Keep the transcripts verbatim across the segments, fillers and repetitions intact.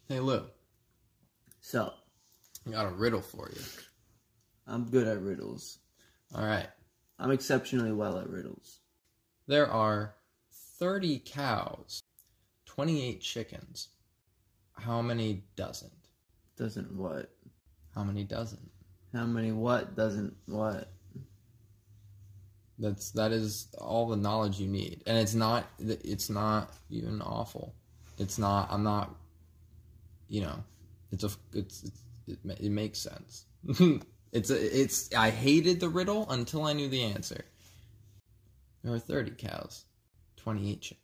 Hey, Lou. So, I got a riddle for you. I'm good at riddles. All right. I'm exceptionally well at riddles. There are thirty cows, twenty-eight chickens. How many doesn't? Doesn't what? How many doesn't? How many what doesn't what? That's that is all the knowledge you need, and it's not it's not even awful. It's not. I'm not. You know, it's a it's, it's it, it makes sense. it's a, it's. I hated the riddle until I knew the answer. There are thirty cows, twenty-eight chickens.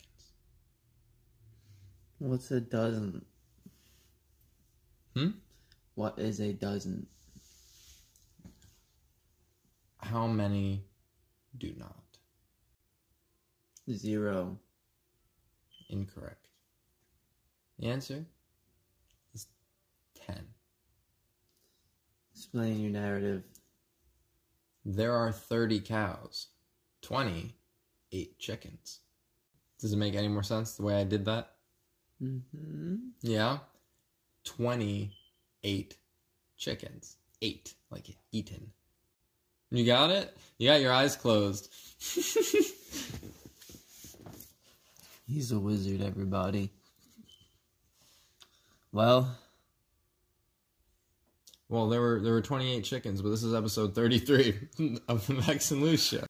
What's a dozen? Hmm. What is a dozen? How many do not? Zero. Incorrect. The answer is ten. Explain your narrative. There are thirty cows, twenty-eight chickens. Does it make any more sense the way I did that? Mm-hmm. Yeah. twenty-eight chickens. Eight, like eaten. You got it? You got your eyes closed. He's a wizard, everybody. Well, well, there were there were twenty-eight chickens, but this is episode thirty-three of the Max and Lou Show.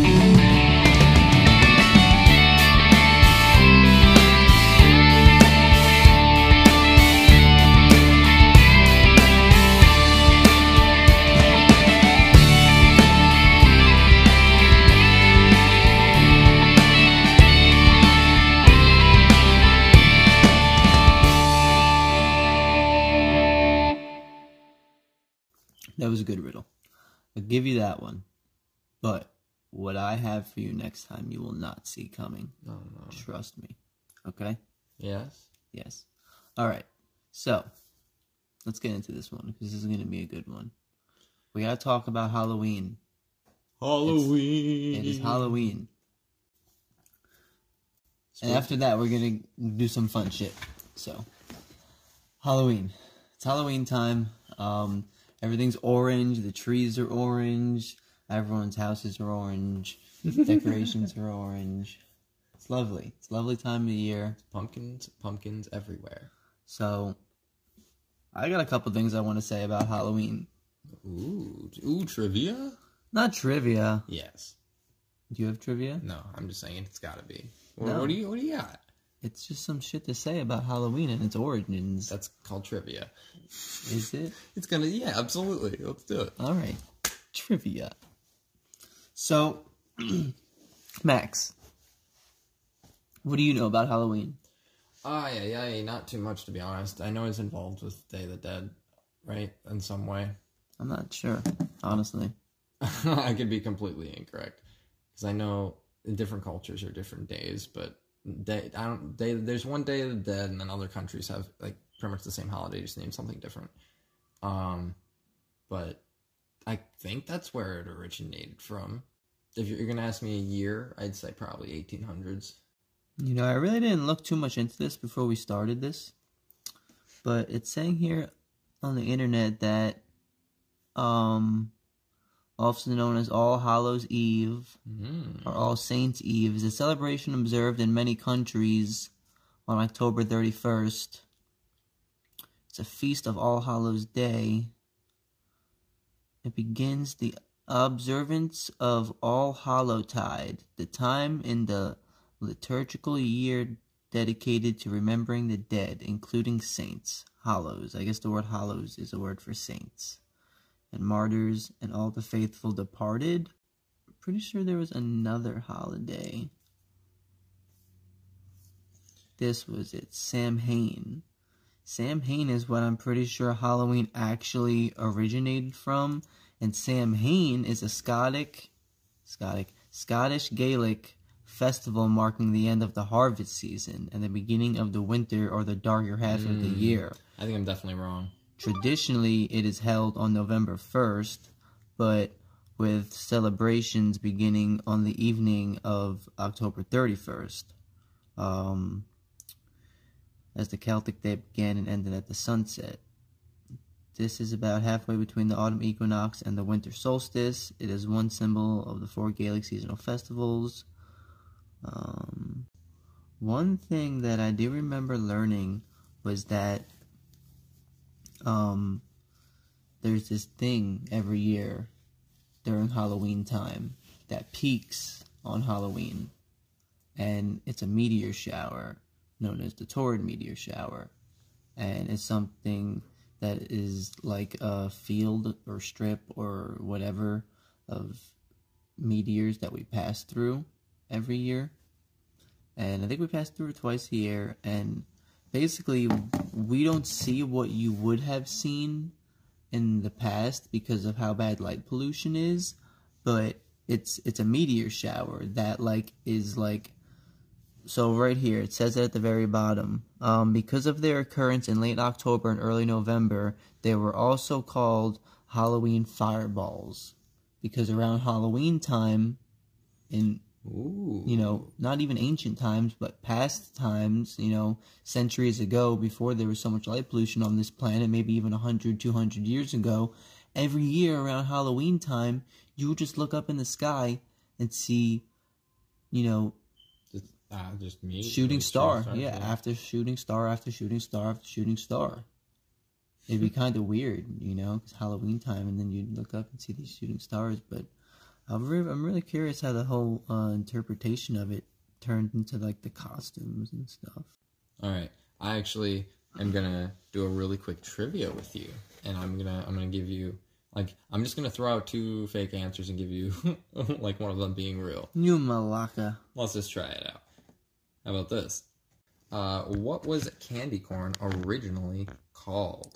that was a good riddle. I'll give you that one. But what I have for you next time, you will not see coming. Oh, no. Trust me. Okay? Yes? Yes. All right. So, let's get into this one, because this is going to be a good one. We got to talk about Halloween. Halloween. It's, it is Halloween. Spooky. And after that, we're going to do some fun shit. So, Halloween. It's Halloween time. Um, everything's orange. The trees are orange. Everyone's houses are orange. Decorations are orange. It's lovely. It's a lovely time of the year. Pumpkins, pumpkins everywhere. So, I got a couple things I want to say about Halloween. Ooh, ooh, trivia? Not trivia. Yes. Do you have trivia? No, I'm just saying it's got to be. What, No. what do you What do you got? It's just some shit to say about Halloween and its origins. That's called trivia. Is it? It's gonna. Yeah, absolutely. Let's do it. All right. Trivia. So, Max, what do you know about Halloween? Ah, yeah, yeah, yeah, not too much to be honest. I know it's involved with Day of the Dead, right? In some way. I'm not sure, honestly. I could be completely incorrect because I know in different cultures are different days, but day I don't. Day there's one Day of the Dead, and then other countries have like pretty much the same holiday, just named something different. Um, but I think that's where it originated from. If you're gonna ask me a year, I'd say probably eighteen hundreds. You know, I really didn't look too much into this before we started this, but it's saying here on the internet that, um, also known as All Hallows Eve, Mm. or All Saints Eve, is a celebration observed in many countries on October thirty-first. It's a feast of All Hallows Day. It begins the observance of All Hallowtide, the time in the liturgical year dedicated to remembering the dead, including saints, hallows. I guess the word hallows is a word for saints. And martyrs and all the faithful departed. I'm pretty sure there was another holiday. This was it. Samhain. Samhain is what I'm pretty sure Halloween actually originated from. And Samhain is a Scotic, Scotic, Scottish Gaelic festival marking the end of the harvest season and the beginning of the winter or the darker half mm. of the year. I think I'm definitely wrong. Traditionally, it is held on November first, but with celebrations beginning on the evening of October thirty-first. Um, as the Celtic day began and ended at the sunset. This is about halfway between the autumn equinox and the winter solstice. It is one symbol of the four Gaelic seasonal festivals. Um, one thing that I do remember learning was that um, there's this thing every year during Halloween time that peaks on Halloween, and it's a meteor shower known as the Taurid meteor shower, and it's something that is like a field or strip or whatever of meteors that we pass through every year. And I think we pass through it twice a year, and basically we don't see what you would have seen in the past because of how bad light pollution is, but it's it's a meteor shower that like is like, so right here, it says it at the very bottom. Um, because of their occurrence in late October and early November, they were also called Halloween fireballs. Because around Halloween time, in, Ooh. you know, not even ancient times, but past times, you know, centuries ago, before there was so much light pollution on this planet, maybe even one hundred, two hundred years ago, every year around Halloween time, you would just look up in the sky and see, you know, Uh, just me. Shooting star, star yeah, yeah. after shooting star, after shooting star, after shooting star. It'd be kind of weird, you know, because Halloween time, and then you'd look up and see these shooting stars. But I'm really, I'm really curious how the whole uh, interpretation of it turned into like the costumes and stuff. All right, I actually am gonna do a really quick trivia with you, and I'm gonna I'm gonna give you like I'm just gonna throw out two fake answers and give you like one of them being real. New Malacca. Let's just try it out. How about this? Uh, what was candy corn originally called?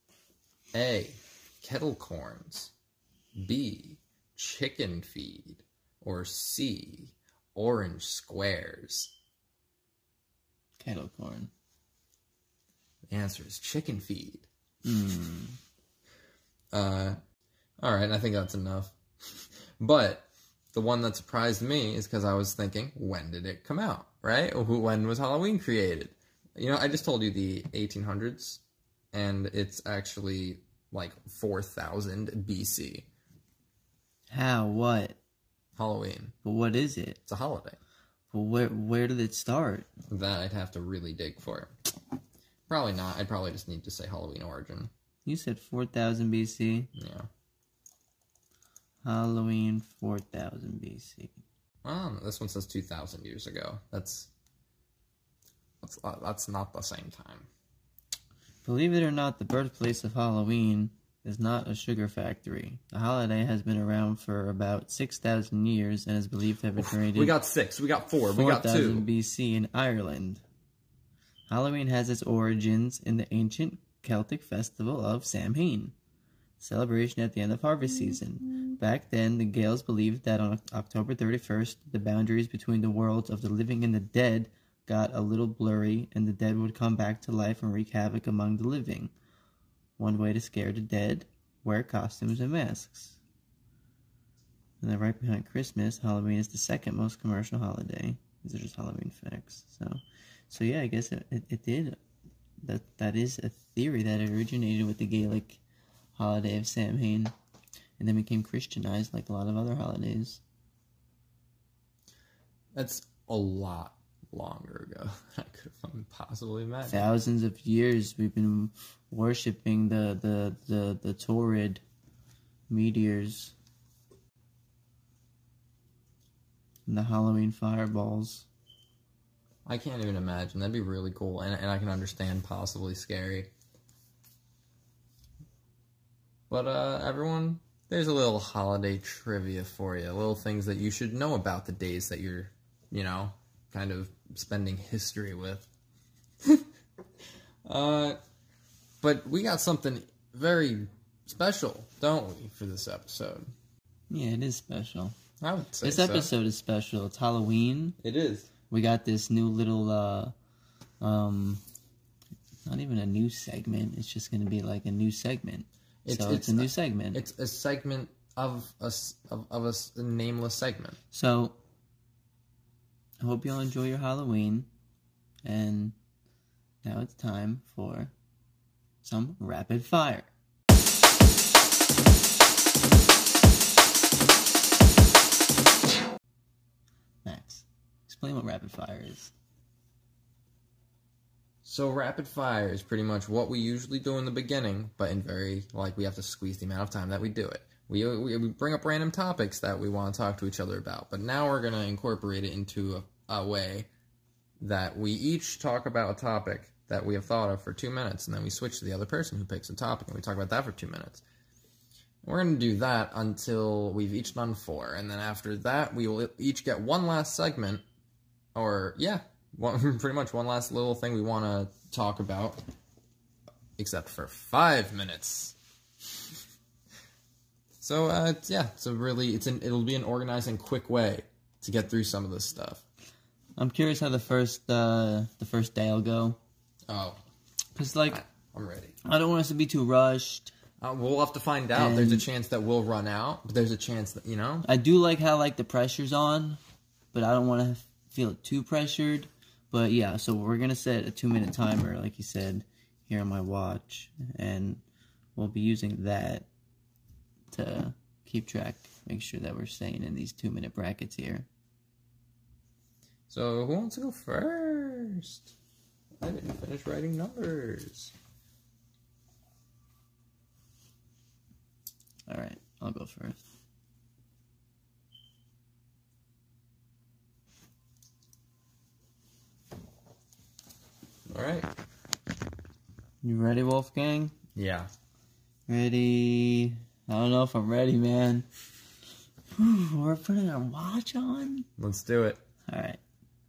A. Kettle corns. B. Chicken feed. Or C. Orange squares. Kettle corn. The answer is chicken feed. Hmm. Uh, all right, I think that's enough. But the one that surprised me is because I was thinking, when did it come out? Right? When was Halloween created? You know, I just told you the eighteen hundreds, and it's actually like four thousand B C. How? What? Halloween. But what is it? It's a holiday. Well, where where did it start? That I'd have to really dig for. Probably not. I'd probably just need to say Halloween origin. You said four thousand B C? Yeah. Halloween four thousand B C. Um, this one says two thousand years ago. That's that's uh, that's not the same time. Believe it or not, the birthplace of Halloween is not a sugar factory. The holiday has been around for about six thousand years and is believed to have originated We got six. We got four. We got two. four thousand B C in Ireland. Halloween has its origins in the ancient Celtic festival of Samhain, celebration at the end of harvest season. Back then, the Gaels believed that on October thirty-first, the boundaries between the worlds of the living and the dead got a little blurry, and the dead would come back to life and wreak havoc among the living. One way to scare the dead: wear costumes and masks. And then right behind Christmas, Halloween is the second most commercial holiday. These are just Halloween facts. So, so yeah, I guess it, it, it did. That that is a theory that it originated with the Gaelic holiday of Samhain, and then became Christianized like a lot of other holidays. That's a lot longer ago than I could have possibly imagined. Thousands of years we've been worshipping the the the, the Taurid meteors and the Halloween fireballs. I can't even imagine. That'd be really cool, and and I can understand possibly scary. But uh, everyone, there's a little holiday trivia for you. Little things that you should know about the days that you're, you know, kind of spending history with. uh, but we got something very special, don't we, for this episode? Yeah, it is special. I would say This so. episode is special. It's Halloween. It is. We got this new little, uh, um, not even a new segment. It's just going to be like a new segment. It's, so it's, it's a new segment. It's a segment of a, s- of, of a, s- a nameless segment. So, I hope you all enjoy your Halloween. And Now it's time for some rapid fire. Max, explain what rapid fire is. So rapid fire is pretty much what we usually do in the beginning, but in very, like, we have to squeeze the amount of time that we do it. We, we, we bring up random topics that we want to talk to each other about, but now we're going to incorporate it into a, a way that we each talk about a topic that we have thought of for two minutes, and then we switch to the other person who picks a topic, and we talk about that for two minutes. We're going to do that until we've each done four, and then after that, we will each get one last segment, or, yeah, one, pretty much one last little thing we want to talk about, except for five minutes. So, uh, yeah, so really, it's an, it'll be an organized and quick way to get through some of this stuff. I'm curious how the first uh, the first day will go. Oh. Because, like, I, I'm ready. I don't want us to be too rushed. Uh, we'll have to find out. And there's a chance that we'll run out, but there's a chance that, you know? I do like how, like, the pressure's on, but I don't want to feel too pressured. But, yeah, so we're going to set a two-minute timer, like you said, here on my watch. And we'll be using that to keep track, make sure that we're staying in these two-minute brackets here. So, who wants to go first? I didn't finish writing numbers. Alright, I'll go first. Alright. You ready, Wolfgang? Yeah. Ready? I don't know if I'm ready, man. Whew, we're putting our watch on? Let's do it. Alright.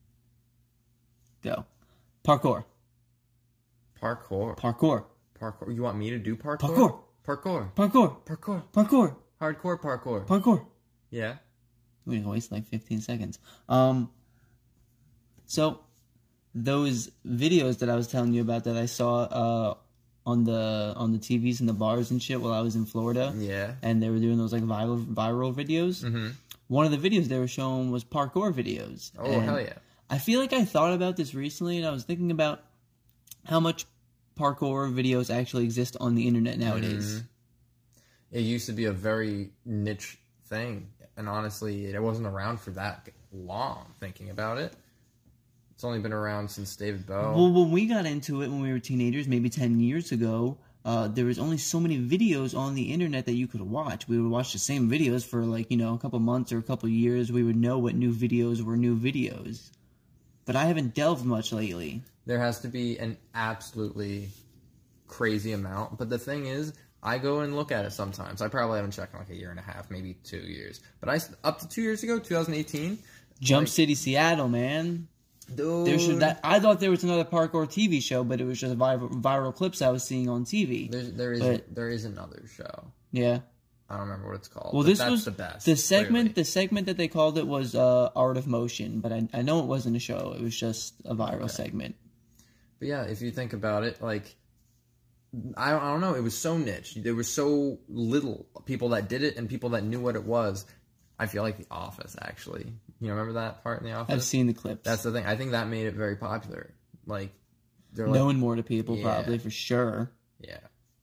Go. Parkour. Parkour. Parkour. Parkour. You want me to do parkour? Parkour. Parkour. Parkour. Parkour. Parkour. Hardcore parkour. Parkour. Yeah. We didn't waste like fifteen seconds. Um. So, those videos that I was telling you about that I saw uh, on the on the T Vs and the bars and shit while I was in Florida. Yeah. And they were doing those like viral viral videos. Mm-hmm. One of the videos they were showing was parkour videos. Oh, and hell yeah. I feel like I thought about this recently, and I was thinking about how much parkour videos actually exist on the internet nowadays. Mm-hmm. It used to be a very niche thing, and honestly, it wasn't around for that long, thinking about it. It's only been around since David Bowie. Well, when we got into it when we were teenagers, maybe ten years ago, uh, there was only so many videos on the internet that you could watch. We would watch the same videos for, like, you know, a couple months or a couple years. We would know what new videos were new videos. But I haven't delved much lately. There has to be an absolutely crazy amount. But the thing is, I go and look at it sometimes. I probably haven't checked in like a year and a half, maybe two years. But I up to two years ago, twenty eighteen. Jump like, City, Seattle, man. Dude. There should that. I thought there was another parkour T V show, but it was just viral, viral clips I was seeing on T V. There's, there is but, there is another show. Yeah. I don't remember what it's called. Well, but this that's was the best. The segment. Clearly. The segment that they called it was uh, Art of Motion, but I, I know it wasn't a show. It was just a viral okay. segment. But yeah, if you think about it, like I don't, I don't know, it was so niche. There was so little people that did it and people that knew what it was. I feel like The Office, actually. You remember that part in The Office? I've seen the clips. That's the thing. I think that made it very popular. Like, they're like, knowing more to people, yeah. probably, for sure. Yeah.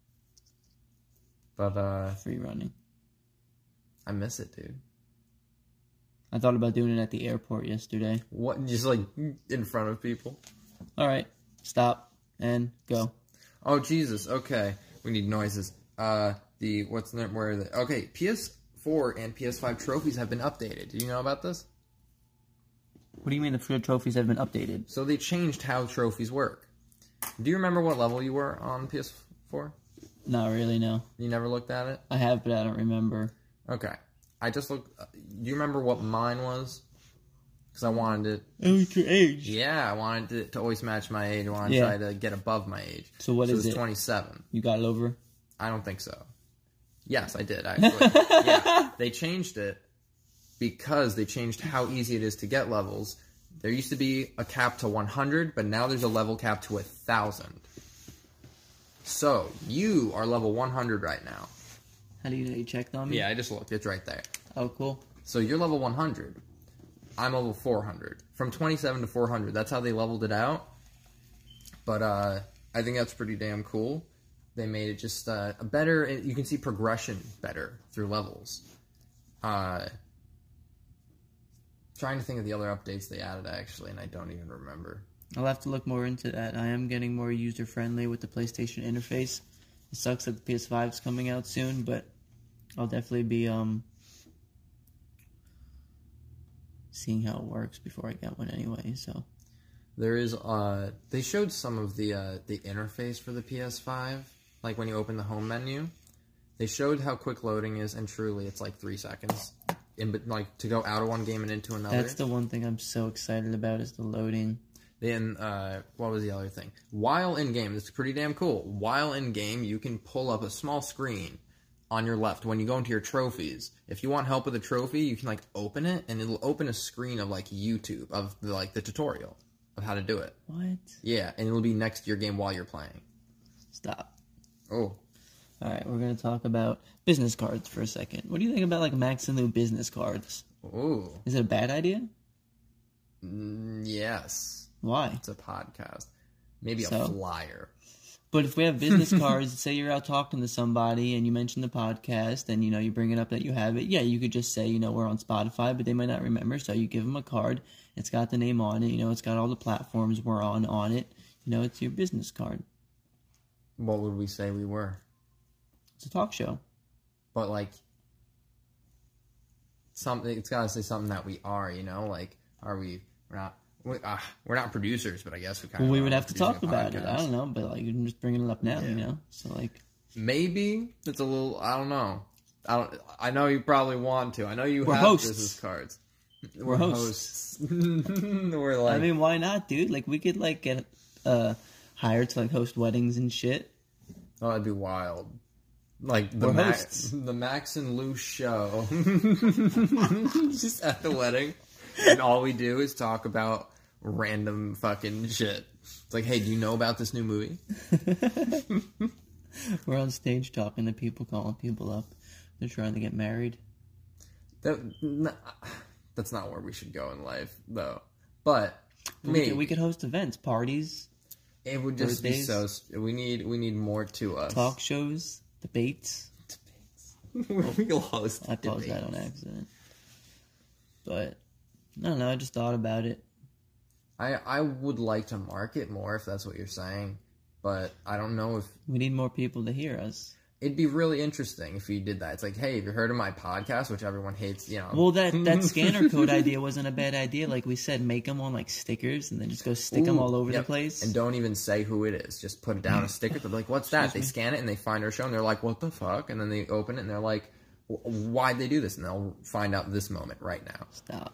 But, uh... free running. I miss it, dude. I thought about doing it at the airport yesterday. What? Just, like, in front of people? Alright. Stop. And go. Oh, Jesus. Okay. We need noises. Uh, the... What's the... Where are they? Okay, P S four and P S five trophies have been updated. Do you know about this? What do you mean the trophies have been updated? So they changed how trophies work. Do you remember what level you were on P S four? Not really, no. You never looked at it? I have, but I don't remember. Okay. I just looked... Do you remember what mine was? Because I wanted it... Oh, it's your age. Yeah, I wanted it to always match my age. I wanted yeah. to try to get above my age. So what so is it? it? twenty-seven. You got it over? I don't think so. Yes, I did, actually. Yeah, they changed it because they changed how easy it is to get levels. There used to be a cap to one hundred, but now there's a level cap to one thousand. So, you are level one hundred right now. How do you know you checked on me? Yeah, I just looked. It's right there. Oh, cool. So, you're level one hundred. I'm level four hundred. From twenty-seven to four hundred. That's how they leveled it out. But uh, I think that's pretty damn cool. They made it just uh, a better. You can see progression better through levels. Uh, trying to think of the other updates they added actually, and I don't even remember. I'll have to look more into that. I am getting more user friendly with the PlayStation interface. It sucks that the P S five is coming out soon, but I'll definitely be um seeing how it works before I get one anyway. So there is uh, they showed some of the uh, the interface for the P S five. Like when you open the home menu, they showed how quick loading is, and truly, it's like three seconds. In but like to go out of one game and into another. That's the one thing I'm so excited about is the loading. Then uh, what was the other thing? While in game, this is pretty damn cool. While in game, you can pull up a small screen on your left when you go into your trophies. If you want help with a trophy, you can like open it, and it'll open a screen of like YouTube of the, like the tutorial of how to do it. What? Yeah, and it'll be next to your game while you're playing. Stop. Oh. All right, we're going to talk about business cards for a second. What do you think about, like, Max and Lou business cards? Ooh. Is it a bad idea? Mm, yes. Why? It's a podcast. Maybe So? a flyer. But if we have business cards, say you're out talking to somebody and you mention the podcast and, you know, you bring it up that you have it, yeah, you could just say, you know, we're on Spotify, but they might not remember, so you give them a card. It's got the name on it. You know, it's got all the platforms we're on on it. You know, it's your business card. What would we say we were? It's a talk show. But, like, something, it's got to say something that we are, you know? Like, are we, we're not, we, uh, we're not producers, but I guess we kind Well, of we are would have to talk about podcast. it. I don't know, but, like, I'm just bringing it up now, Yeah. you know? So, like... Maybe it's a little, I don't know. I don't, I know you probably want to. I know you We're have hosts. business cards. We're, We're hosts. hosts. We're like, I mean, why not, dude? Like, we could, like, get uh, hired to, like, host weddings and shit. oh, that'd be wild. Like the We're Max, hosts. the Max and Lou show, just at the wedding, and all we do is talk about random fucking shit. It's like, hey, do you know about this new movie? We're on stage talking to people, calling people up. They're trying to get married. That, n- that's not where we should go in life, though. But We maybe could, we could host events, parties, it would just be birthdays. so. s- We need we need more to us. talk shows, debates. We'll host. I paused debates. that on accident. But, I don't know, I just thought about it. I I would like to market more if that's what you're saying, but I don't know if We need more people to hear us. it'd be really interesting if you did that. It's like, hey, have you heard of my podcast, which everyone hates? You know. Well, that, that scanner code idea wasn't a bad idea. Like we said, make them on, like, stickers and then just go stick them Ooh, all over yep. the place. And don't even say who it is. Just put it down a sticker. They're like, what's that? Excuse They me? scan it and they find our show and they're like, what the fuck? And then they open it and they're like, "Wh- why'd they do this? And they'll find out this moment right now. Stop.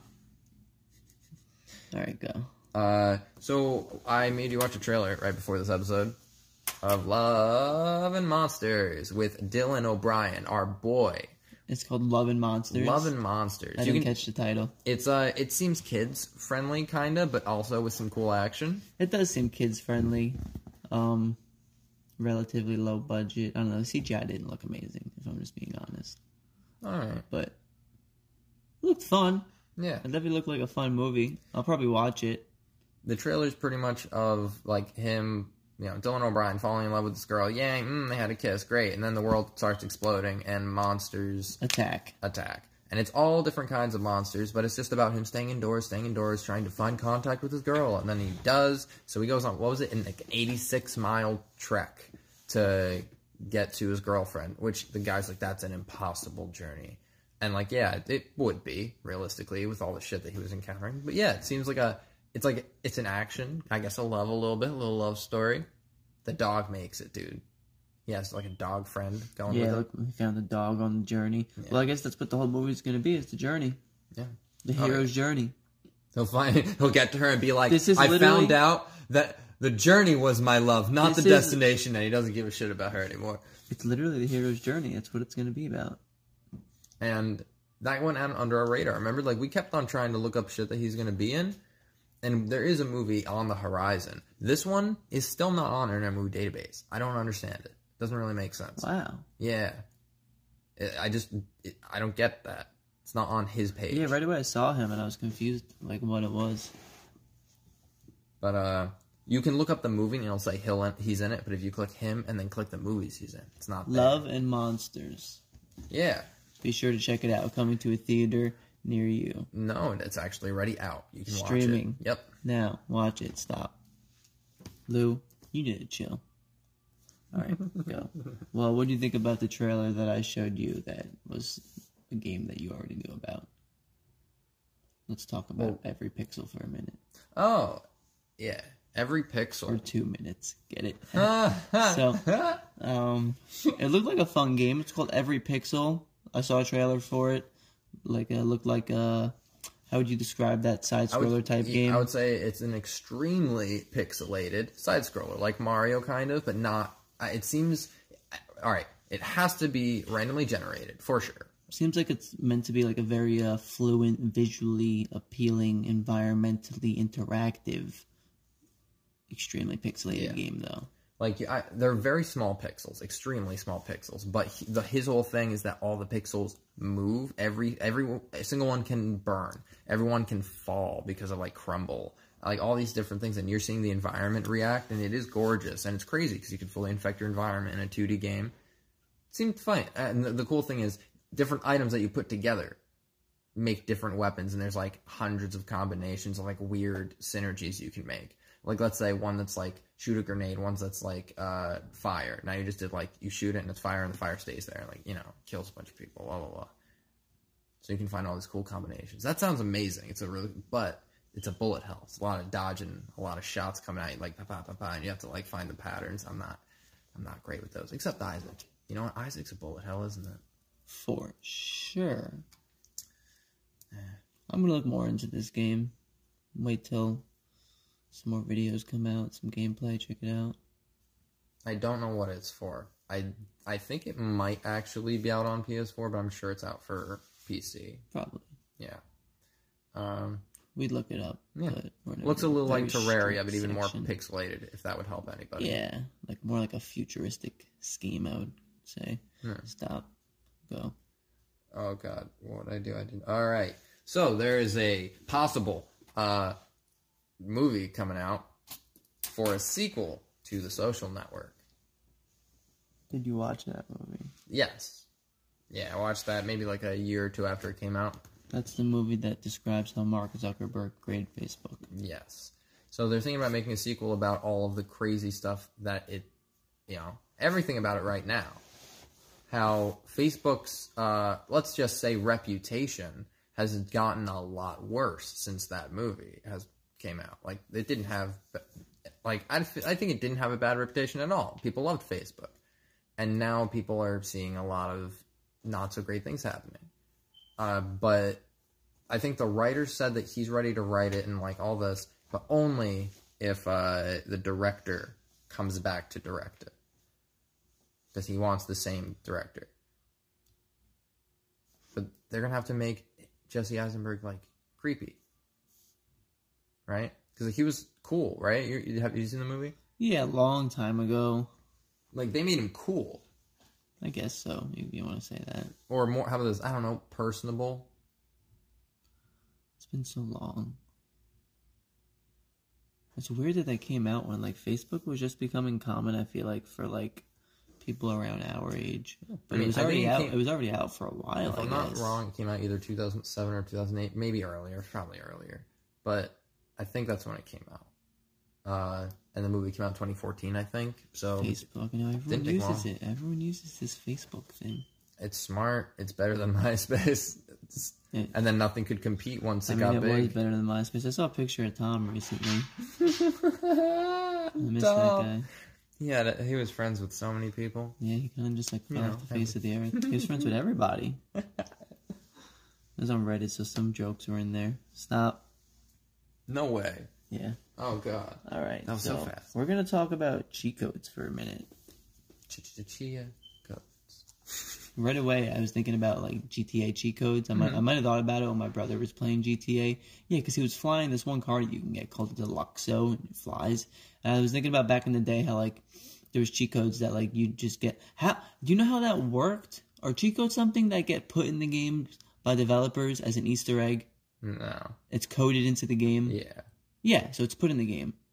All right, go. Uh, so I made you watch a trailer right before this episode of Love and Monsters with Dylan O'Brien, our boy. It's called Love and Monsters. Love and Monsters. I You didn't can- catch the title. It's uh, it seems kids friendly, kinda, but also with some cool action. It does seem kids friendly. Um, relatively low budget. I don't know. The C G I didn't look amazing, if I'm just being honest. All right, But it looked fun. yeah. It definitely looked like a fun movie. I'll probably watch it. The trailer's pretty much of like him, you know, Dylan O'Brien falling in love with this girl. Yay, mm, they had a kiss, great. And then the world starts exploding and monsters Attack. attack. And it's all different kinds of monsters, but it's just about him staying indoors, staying indoors, trying to find contact with his girl. And then he does. So he goes on, what was it, in like an eighty-six mile trek to get to his girlfriend, which the guy's like, that's an impossible journey. And like, yeah, it would be, realistically, with all the shit that he was encountering. But yeah, it seems like a, it's like, it's an action, I guess a love a little bit, a little love story. The dog makes it, dude. He has like a dog friend going Yeah, with him. look, we found the dog on the journey. Yeah. Well, I guess that's what the whole movie's going to be. It's the journey. Yeah. The Oh, hero's journey. He'll find, he'll get to her and be like, This is I literally- found out that the journey was my love, not This the is- destination, and he doesn't give a shit about her anymore. It's literally the hero's journey. That's what it's going to be about. And that went out under our radar. Remember, like, we kept on trying to look up shit that he's going to be in, and there is a movie on the horizon. This one is still not on our movie database. I don't understand it. Doesn't really make sense. Wow. Yeah. It, I just, it, I don't get that. It's not on his page. Yeah, right away I saw him and I was confused, like, what it was. But, uh, You can look up the movie and it'll say he'll in, he's in it, but if you click him and then click the movies he's in, it's not there. Love and Monsters. Yeah. Be sure to check it out. Coming to a theater near you. No, it's actually already out. You can Streaming. watch it. Yep. Now, watch it. Stop. Lou, you need to chill. All right, go. Well, what do you think about the trailer that I showed you that was a game that you already knew about? Let's talk about Well, Every Pixel for a minute. Oh, yeah. Every Pixel. Or two minutes. Get it? So, um, it looked like a fun game. It's called Every Pixel. I saw a trailer for it. Like, it looked like a... How would you describe that side-scroller type game? I would say it's an extremely pixelated side-scroller, like Mario kind of, but not... It seems... All right, it has to be randomly generated, for sure. Seems like it's meant to be like a very uh, fluent, visually appealing, environmentally interactive, extremely pixelated Yeah. game, though. Like, I, they're very small pixels, extremely small pixels, but he, the, his whole thing is that all the pixels move. Every every single one can burn. Everyone can fall because of, like, crumble. Like, all these different things, and you're seeing the environment react, and it is gorgeous, and it's crazy because you can fully infect your environment in a two D game. It seemed fun. And the, the cool thing is, different items that you put together make different weapons, and there's, like, hundreds of combinations of, like, weird synergies you can make. Like, let's say one that's, like, shoot a grenade, one that's, like, uh, fire. Now you just did, like, you shoot it, and it's fire, and the fire stays there. Like, you know, kills a bunch of people, blah, blah, blah. So you can find all these cool combinations. That sounds amazing. It's a really... But it's a bullet hell. It's a lot of dodging, a lot of shots coming at you, like, pa, pa, pa, pa, and you have to, like, find the patterns. I'm not... I'm not great with those. Except Isaac. You know what? Isaac's a bullet hell, isn't it? For sure. I'm gonna look more into this game. Wait till some more videos come out, some gameplay, check it out. I don't know what it's for. I I think it might actually be out on P S four, but I'm sure it's out for P C. Probably. Yeah. Um, We'd look it up. yeah. But we're in Looks a little like very Terraria, strict but even more section. pixelated, if that would help anybody. Yeah, like more like a futuristic scheme, I would say. Hmm. Stop. Go. Oh, God. What did I do? I didn't. All right. So there is a possible uh, movie coming out for a sequel to The Social Network. Did you watch that movie? Yes. Yeah, I watched that maybe like a year or two after it came out. That's the movie that describes how Mark Zuckerberg created Facebook. Yes. So they're thinking about making a sequel about all of the crazy stuff that it, you know, everything about it right now. How Facebook's, uh, let's just say, reputation has gotten a lot worse since that movie has came out. Like, it didn't have, like, I, I think it didn't have a bad reputation at all. People loved Facebook. And now people are seeing a lot of not so great things happening. Uh, but I think the writer said that he's ready to write it and, like, all this, but only if uh, the director comes back to direct it. Because he wants the same director. But they're going to have to make Jesse Eisenberg, like, creepy. Right? Because he was cool, right? You, you have you seen the movie? Yeah, a long time ago. Like, they made him cool. I guess so, if you want to say that. Or more, how about this? I don't know, personable? It's been so long. It's weird that that came out when, like, Facebook was just becoming common, I feel like, for, like, people around our age. But I mean, it was I think already it out. came- It was already out for a while. If I I'm guess. not wrong, it came out either two thousand seven or two thousand eight, maybe earlier, probably earlier. But I think that's when it came out. Uh, and the movie came out in twenty fourteen, I think. So Facebook, you know, everyone Didn't take uses long. it. Everyone uses this Facebook thing. it's smart. It's better than MySpace. It's, It- and then nothing could compete once I it mean, got it was big. better than MySpace. I saw a picture of Tom recently. I miss that guy. Yeah, he was friends with so many people. Yeah, he kind of just like fell You know, off the face of the earth. He was friends with everybody. It was on Reddit, so some jokes were in there. Stop. No way. Yeah. Oh, God. All right. That was so fast. We're gonna talk about cheat codes for a minute. Chia codes. Right away, I was thinking about like G T A cheat codes. I might, Mm-hmm. I might have thought about it when my brother was playing G T A. Yeah, because he was flying this one car you can get called the Deluxo, and it flies. And I was thinking about back in the day how like there was cheat codes that like you just get. How do you know how that worked? Are cheat codes something that get put in the game by developers as an Easter egg? No. It's coded into the game. Yeah. Yeah, so it's put in the game.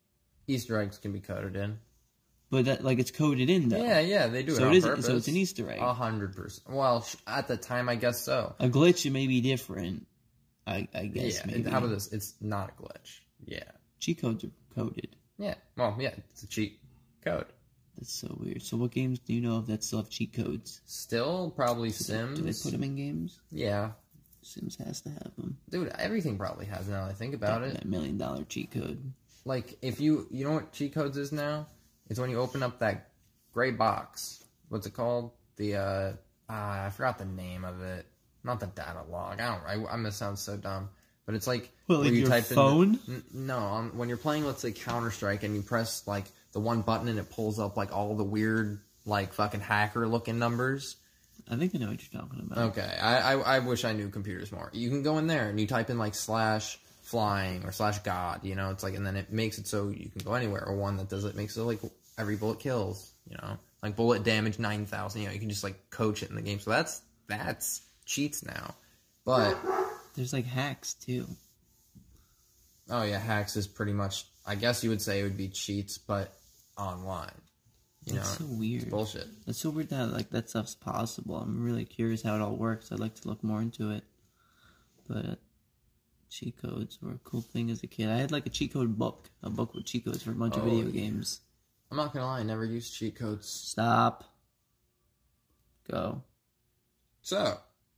Easter eggs can be coded in. But that, like, it's coded in, though. Yeah, yeah, they do it so on it is, purpose. So it's an Easter egg. A hundred percent. Well, at the time, I guess so. A glitch may be different, I, I guess, yeah, maybe. How about this? It's not a glitch. Yeah. Cheat codes are coded. Yeah, well, yeah, it's a cheat code. That's so weird. So what games do you know of that still have cheat codes? Still, probably do Sims. They, do they put them in games? Yeah. Sims has to have them. Dude, everything probably has now that I think about that, it. That million dollar cheat code. Like, if you, you know what cheat codes is now? It's when you open up that gray box. What's it called? The, uh, uh, I forgot the name of it. Not the data log. I don't, I, I'm gonna sound so dumb. But it's like, what, where like you your type phone? in. N- no, um, when you're playing, let's say, Counter-Strike, and you press, like, the one button and it pulls up, like, all the weird, like, fucking hacker-looking numbers. I think I know what you're talking about. Okay, I, I I wish I knew computers more. You can go in there and you type in like slash flying or slash god, you know, it's like, and then it makes it so you can go anywhere. Or one that does it makes it like every bullet kills, you know, like bullet damage nine thousand, you know, you can just like coach it in the game. So that's, that's cheats now. But there's like hacks too. Oh yeah, hacks is pretty much, I guess you would say it would be cheats, but online. You That's know, so weird. It's bullshit. That's so weird that like that stuff's possible. I'm really curious how it all works. I'd like to look more into it. But cheat codes were a cool thing as a kid. I had like a cheat code book, a book with cheat codes for a bunch Oh, of video yeah. games. I'm not gonna lie, I never used cheat codes. Stop. Go. So,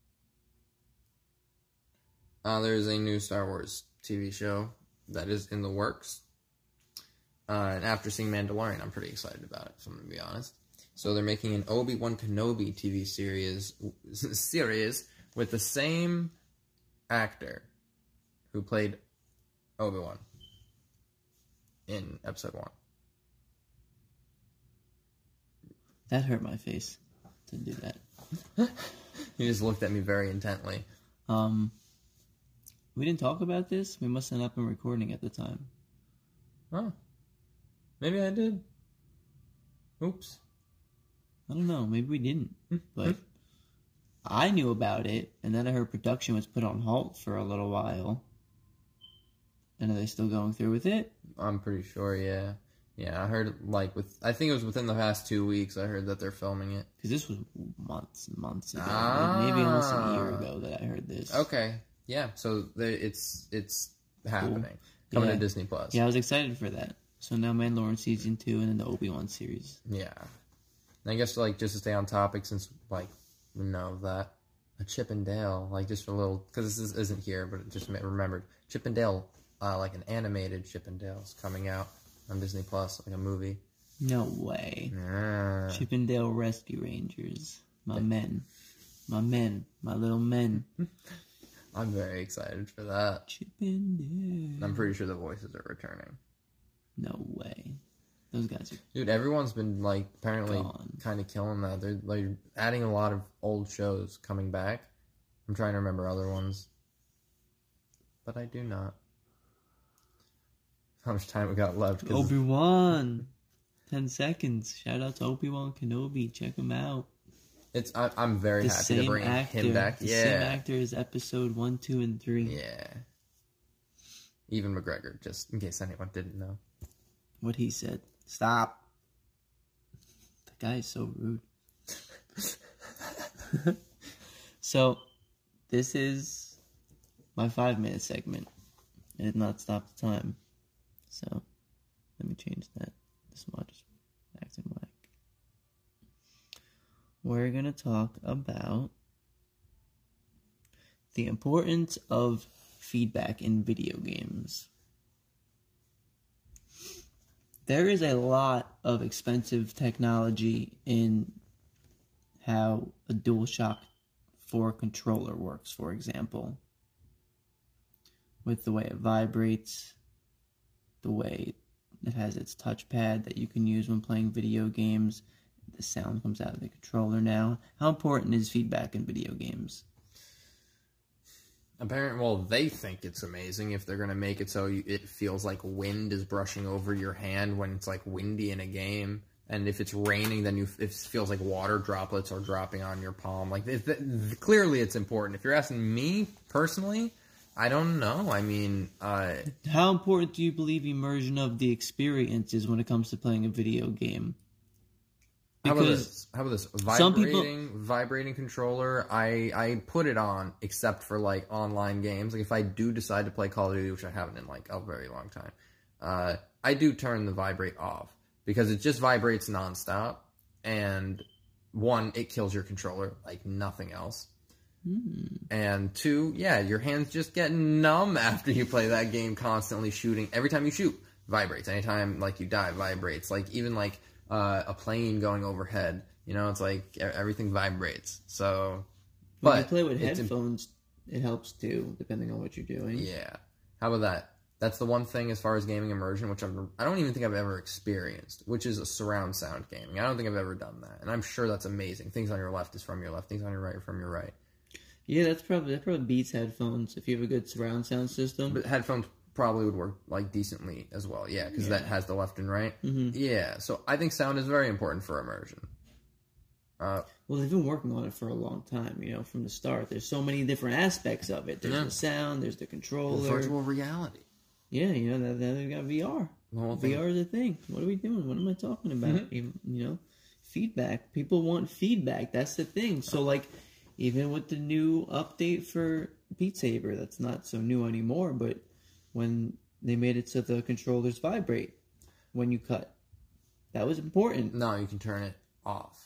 uh, there's a new Star Wars T V show that is in the works. Uh, and after seeing Mandalorian, I'm pretty excited about it, if I'm going to be honest. So they're making an Obi-Wan Kenobi T V series series with the same actor who played Obi-Wan in episode one. That hurt my face to do that. He just looked at me very intently. Um, we didn't talk about this. We must have not been recording at the time. Oh. Maybe I did. Oops. I don't know. Maybe we didn't. But I knew about it, and then I heard production was put on halt for a little while. And are they still going through with it? I'm pretty sure, yeah. Yeah, I heard, like, with... I think it was within the past two weeks I heard that they're filming it. Because this was months and months ago. Ah. Like maybe almost a year ago that I heard this. Okay. Yeah, so they, it's it's happening. Cool. Coming Yeah. to Disney Plus. Yeah, I was excited for that. So now Mandalorian Season two and then the Obi-Wan series. Yeah. And I guess, like, just to stay on topic, since, like, we know that, a Chip and Dale, like, just for a little, because this isn't here, but it just remembered, Chip and Dale, uh, like, an animated Chip and Dale is coming out on Disney Plus, like a movie. No way. Yeah. Chip and Dale Rescue Rangers. My men. My men. My little men. I'm very excited for that. Chip and Dale. I'm pretty sure the voices are returning. No way. Those guys are... Dude, everyone's been, like, apparently Gone. kind of killing that. They're, like, adding a lot of old shows coming back. I'm trying to remember other ones. But I do not. How much time we got left? 'Cause Obi-Wan. Ten seconds. Shout out to Obi-Wan Kenobi. Check him out. It's I, I'm very The happy to same bring actor. him back. The Yeah. same actor as episode one, two, and three. Yeah. Even McGregor, just in case anyone didn't know. What he said. Stop. The guy is so rude. So, this is my five minute segment. I did not stop the time. So, let me change that. This watch is acting whack. We're going to talk about the importance of feedback in video games. There is a lot of expensive technology in how a DualShock four controller works, for example. With the way it vibrates, the way it has its touchpad that you can use when playing video games. The sound comes out of the controller now. How important is feedback in video games? Apparently, well, they think it's amazing if they're going to make it so you, it feels like wind is brushing over your hand when it's, like, windy in a game. And if it's raining, then you, it feels like water droplets are dropping on your palm. Like, it, it, clearly it's important. If you're asking me, personally, I don't know. I mean, uh, How important do you believe immersion of the experience is when it comes to playing a video game? How about Because this? How about this? some people- Vibrating, vibrating controller. I I put it on, except for like online games. Like if I do decide to play Call of Duty, which I haven't in like a very long time, uh, I do turn the vibrate off because it just vibrates nonstop. And one, it kills your controller like nothing else. Hmm. And two, yeah, your hands just get numb after you play that game. Constantly shooting. Every time you shoot, vibrates. Anytime like you die, vibrates. Like even like. Uh, a plane going overhead, you know, it's like everything vibrates. So, when but you play with it's headphones, it helps too, depending on what you're doing. Yeah. How about that? That's the one thing as far as gaming immersion, which I'm, I don't even think I've ever experienced, which is a surround sound gaming. I don't think I've ever done that, and I'm sure that's amazing. Things on your left is from your left. Things on your right are from your right. Yeah, that's probably that probably beats headphones if you have a good surround sound system. But headphones probably would work like decently as well, yeah, because Yeah. that has the left and right. Mm-hmm. Yeah, so I think sound is very important for immersion. Uh, Well, they've been working on it for a long time, you know, from the start. There's so many different aspects of it. There's Yeah. the sound, there's the controller. virtual reality. Yeah, you know, now, now they've got V R. The whole thing. V R is a thing. What are we doing? What am I talking about? Mm-hmm. Even, you know, feedback. People want feedback. That's the thing. So, like, even with the new update for Beat Saber, that's not so new anymore, but when they made it so the controllers vibrate when you cut, that was important. No, you can turn it off.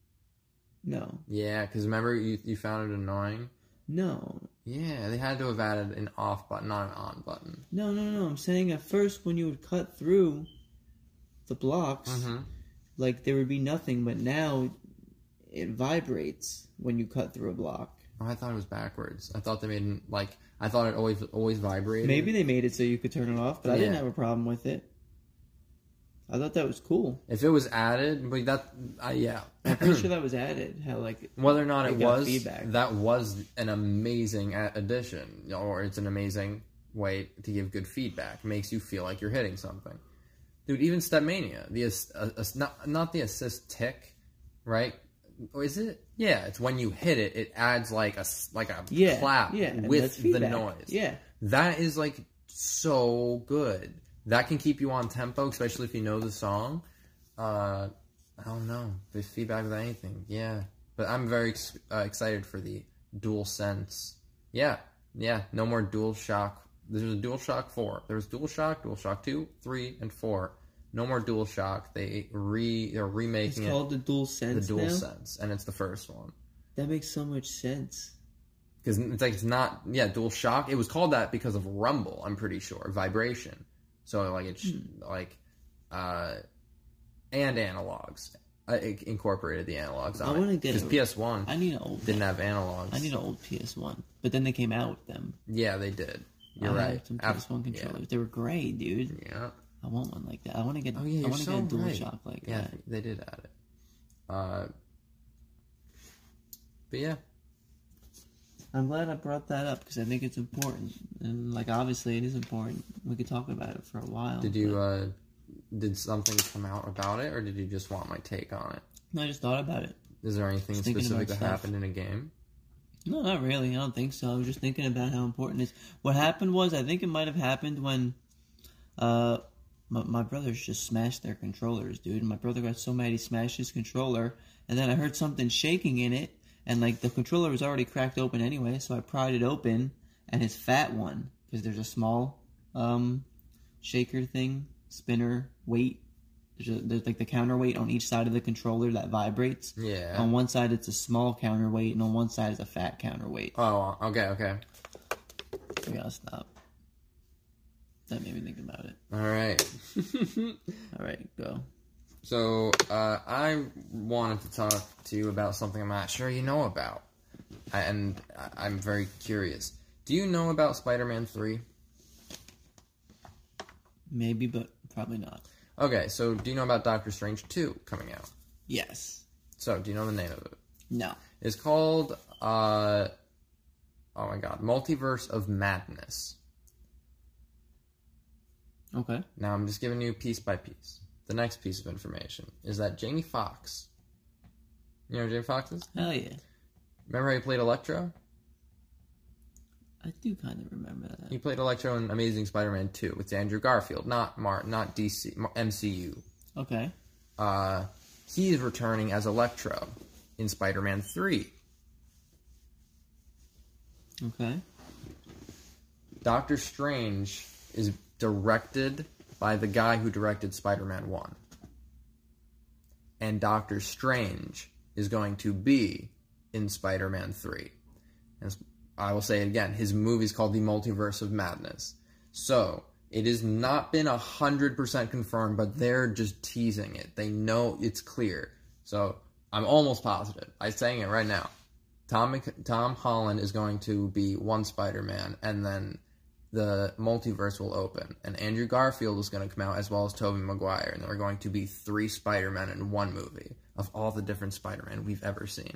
No. Yeah, because remember you, you found it annoying? No. Yeah, they had to have added an off button, not an on button. No, no, no. I'm saying at first when you would cut through the blocks, Mm-hmm. like there would be nothing, but now it vibrates when you cut through a block. Oh, I thought it was backwards. I thought they made it, like, I thought it always always vibrated. Maybe they made it so you could turn it off, but I didn't Yeah. have a problem with it. I thought that was cool. If it was added, but that, uh, yeah. I'm pretty sure that was added. How like Whether or not It it, got was, feedback. that was an amazing a- addition, or it's an amazing way to give good feedback. It makes you feel like you're hitting something. Dude, even Stepmania, the ass- uh, ass- not not the assist tick, right? Or is it? Yeah, it's when you hit it, it adds like a s- like a yeah, clap yeah, and with that's the feedback. noise. Yeah, That is like so good. That can keep you on tempo, especially if you know the song. Uh, I don't know. The feedback with anything. Yeah. But I'm very ex- uh, excited for the DualSense. Yeah. Yeah. No more DualShock. There's a DualShock four. There was DualShock, DualShock two, three, and four. No more DualShock. They re they're it's remaking it called the Dual the Sense now. DualSense, and it's the first one. That makes so much sense. Because it's like it's not yeah DualShock. It was called that because of rumble. I'm pretty sure vibration. So like it's Hmm. like uh, and analogs. I it incorporated the analogs I on wanna it get because a- P S one I need an old. didn't have analogs. I need an old P S one, but then they came out with them. Yeah, they did. You're I right. had some P Ab- S one yeah. controllers. They were great, dude. Yeah. I want one like that. I want to get. Oh yeah, I you're want to so get a right. DualShock like yeah, that. they did add it. Uh, but yeah, I'm glad I brought that up because I think it's important, and like obviously it is important. We could talk about it for a while. did you but- uh, did something come out about it, or did you just want my take on it? No, I just thought about it. Is there anything Just thinking specific about that stuff. happened in a game? No, not really. I don't think so. I was just thinking about how important it is. What happened was, I think it might have happened when uh, my, my brothers just smashed their controllers, dude. My brother got so mad he smashed his controller, and then I heard something shaking in it, and like the controller was already cracked open anyway, so I pried it open, and his fat one, because there's a small um, shaker thing, spinner, weight. There's, a, there's like the counterweight on each side of the controller that vibrates. Yeah. On one side, it's a small counterweight, and on one side is a fat counterweight. Oh, okay, okay. I gotta stop. That made me think about it. All right. All right, go. So, uh, I wanted to talk to you about something I'm not sure you know about. I, and I, I'm very curious. Do you know about Spider-Man three? Maybe, but probably not. Okay, so do you know about Doctor Strange two coming out? Yes. So, do you know the name of it? No. It's called, uh, oh my god, Multiverse of Madness. Okay. Now, I'm just giving you piece by piece. The next piece of information is that Jamie Foxx, you know who Jamie Foxx is? Hell yeah. Remember how he played Electro? I do kind of remember that. He played Electro in Amazing Spider-Man two with Andrew Garfield, not Mar, not D C, M C U. Okay. Uh, he is returning as Electro in Spider-Man three. Okay. Doctor Strange is directed by the guy who directed Spider-Man one. And Doctor Strange is going to be in Spider-Man three. And I will say it again, his movie is called The Multiverse of Madness. So, it has not been one hundred percent confirmed, but they're just teasing it. They know it's clear. So, I'm almost positive. I'm saying it right now. Tom, Tom Holland is going to be one Spider-Man, and then the multiverse will open. And Andrew Garfield is going to come out, as well as Tobey Maguire. And there are going to be three Spider-Men in one movie of all the different Spider-Men we've ever seen.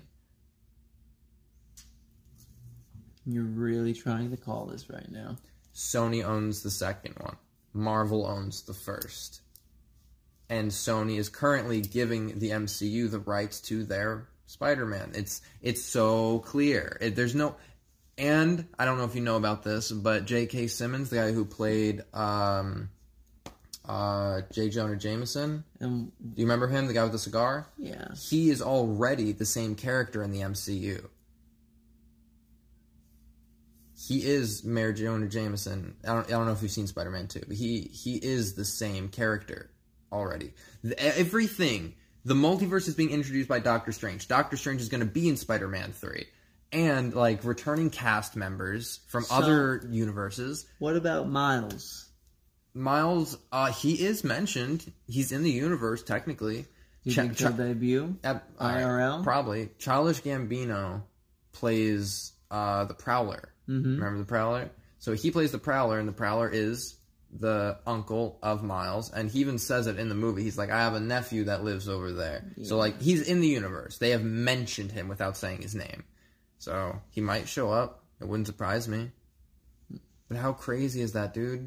You're really trying to call this right now. Sony owns the second one. Marvel owns the first. And Sony is currently giving the M C U the rights to their Spider-Man. It's it's so clear. It, there's no... And, I don't know if you know about this, but J K. Simmons, the guy who played um, uh, J. Jonah Jameson, Um, do you remember him, the guy with the cigar? yeah. He is already the same character in the M C U. He is Mayor Jonah Jameson. I don't, I don't know if you've seen Spider-Man two, but he, he is the same character already. The, everything, the multiverse is being introduced by Doctor Strange. Doctor Strange is going to be in Spider-Man three. And, like, returning cast members from So, other universes. What about Miles? Miles, uh, he is mentioned. He's in the universe, technically. Do you Ch- think Ch- he'll debut? uh, I R L? Probably. Childish Gambino plays uh, the Prowler. Mm-hmm. Remember the Prowler? So he plays the Prowler, and the Prowler is the uncle of Miles. And he even says it in the movie. He's like, I have a nephew that lives over there. Yeah. So, like, he's in the universe. They have mentioned him without saying his name. So, he might show up. It wouldn't surprise me. But how crazy is that, dude?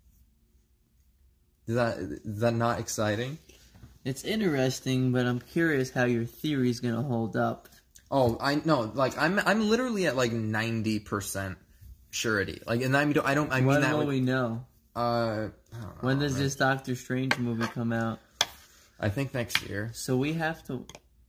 Is that, is that not exciting? It's interesting, but I'm curious how your theory is going to hold up. Oh, I know. Like, I'm I'm literally at, like, ninety percent surety. Like, and I don't, I don't, I mean when that... will with, we know? Uh, I don't know, When does man. this Doctor Strange movie come out? I think next year. So we have to...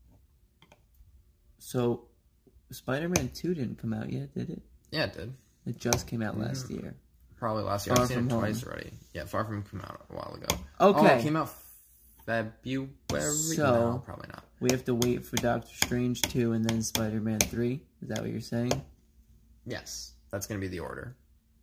So, Spider-Man two didn't come out yet, did it? Yeah, it did. It just came out last year. Probably last year. Far I've seen From it Home. twice already. Yeah, Far From came out a while ago. Okay. Oh, it came out February? So- No, probably not. We have to wait for Doctor Strange two and then Spider-Man three? Is that what you're saying? Yes, that's going to be the order.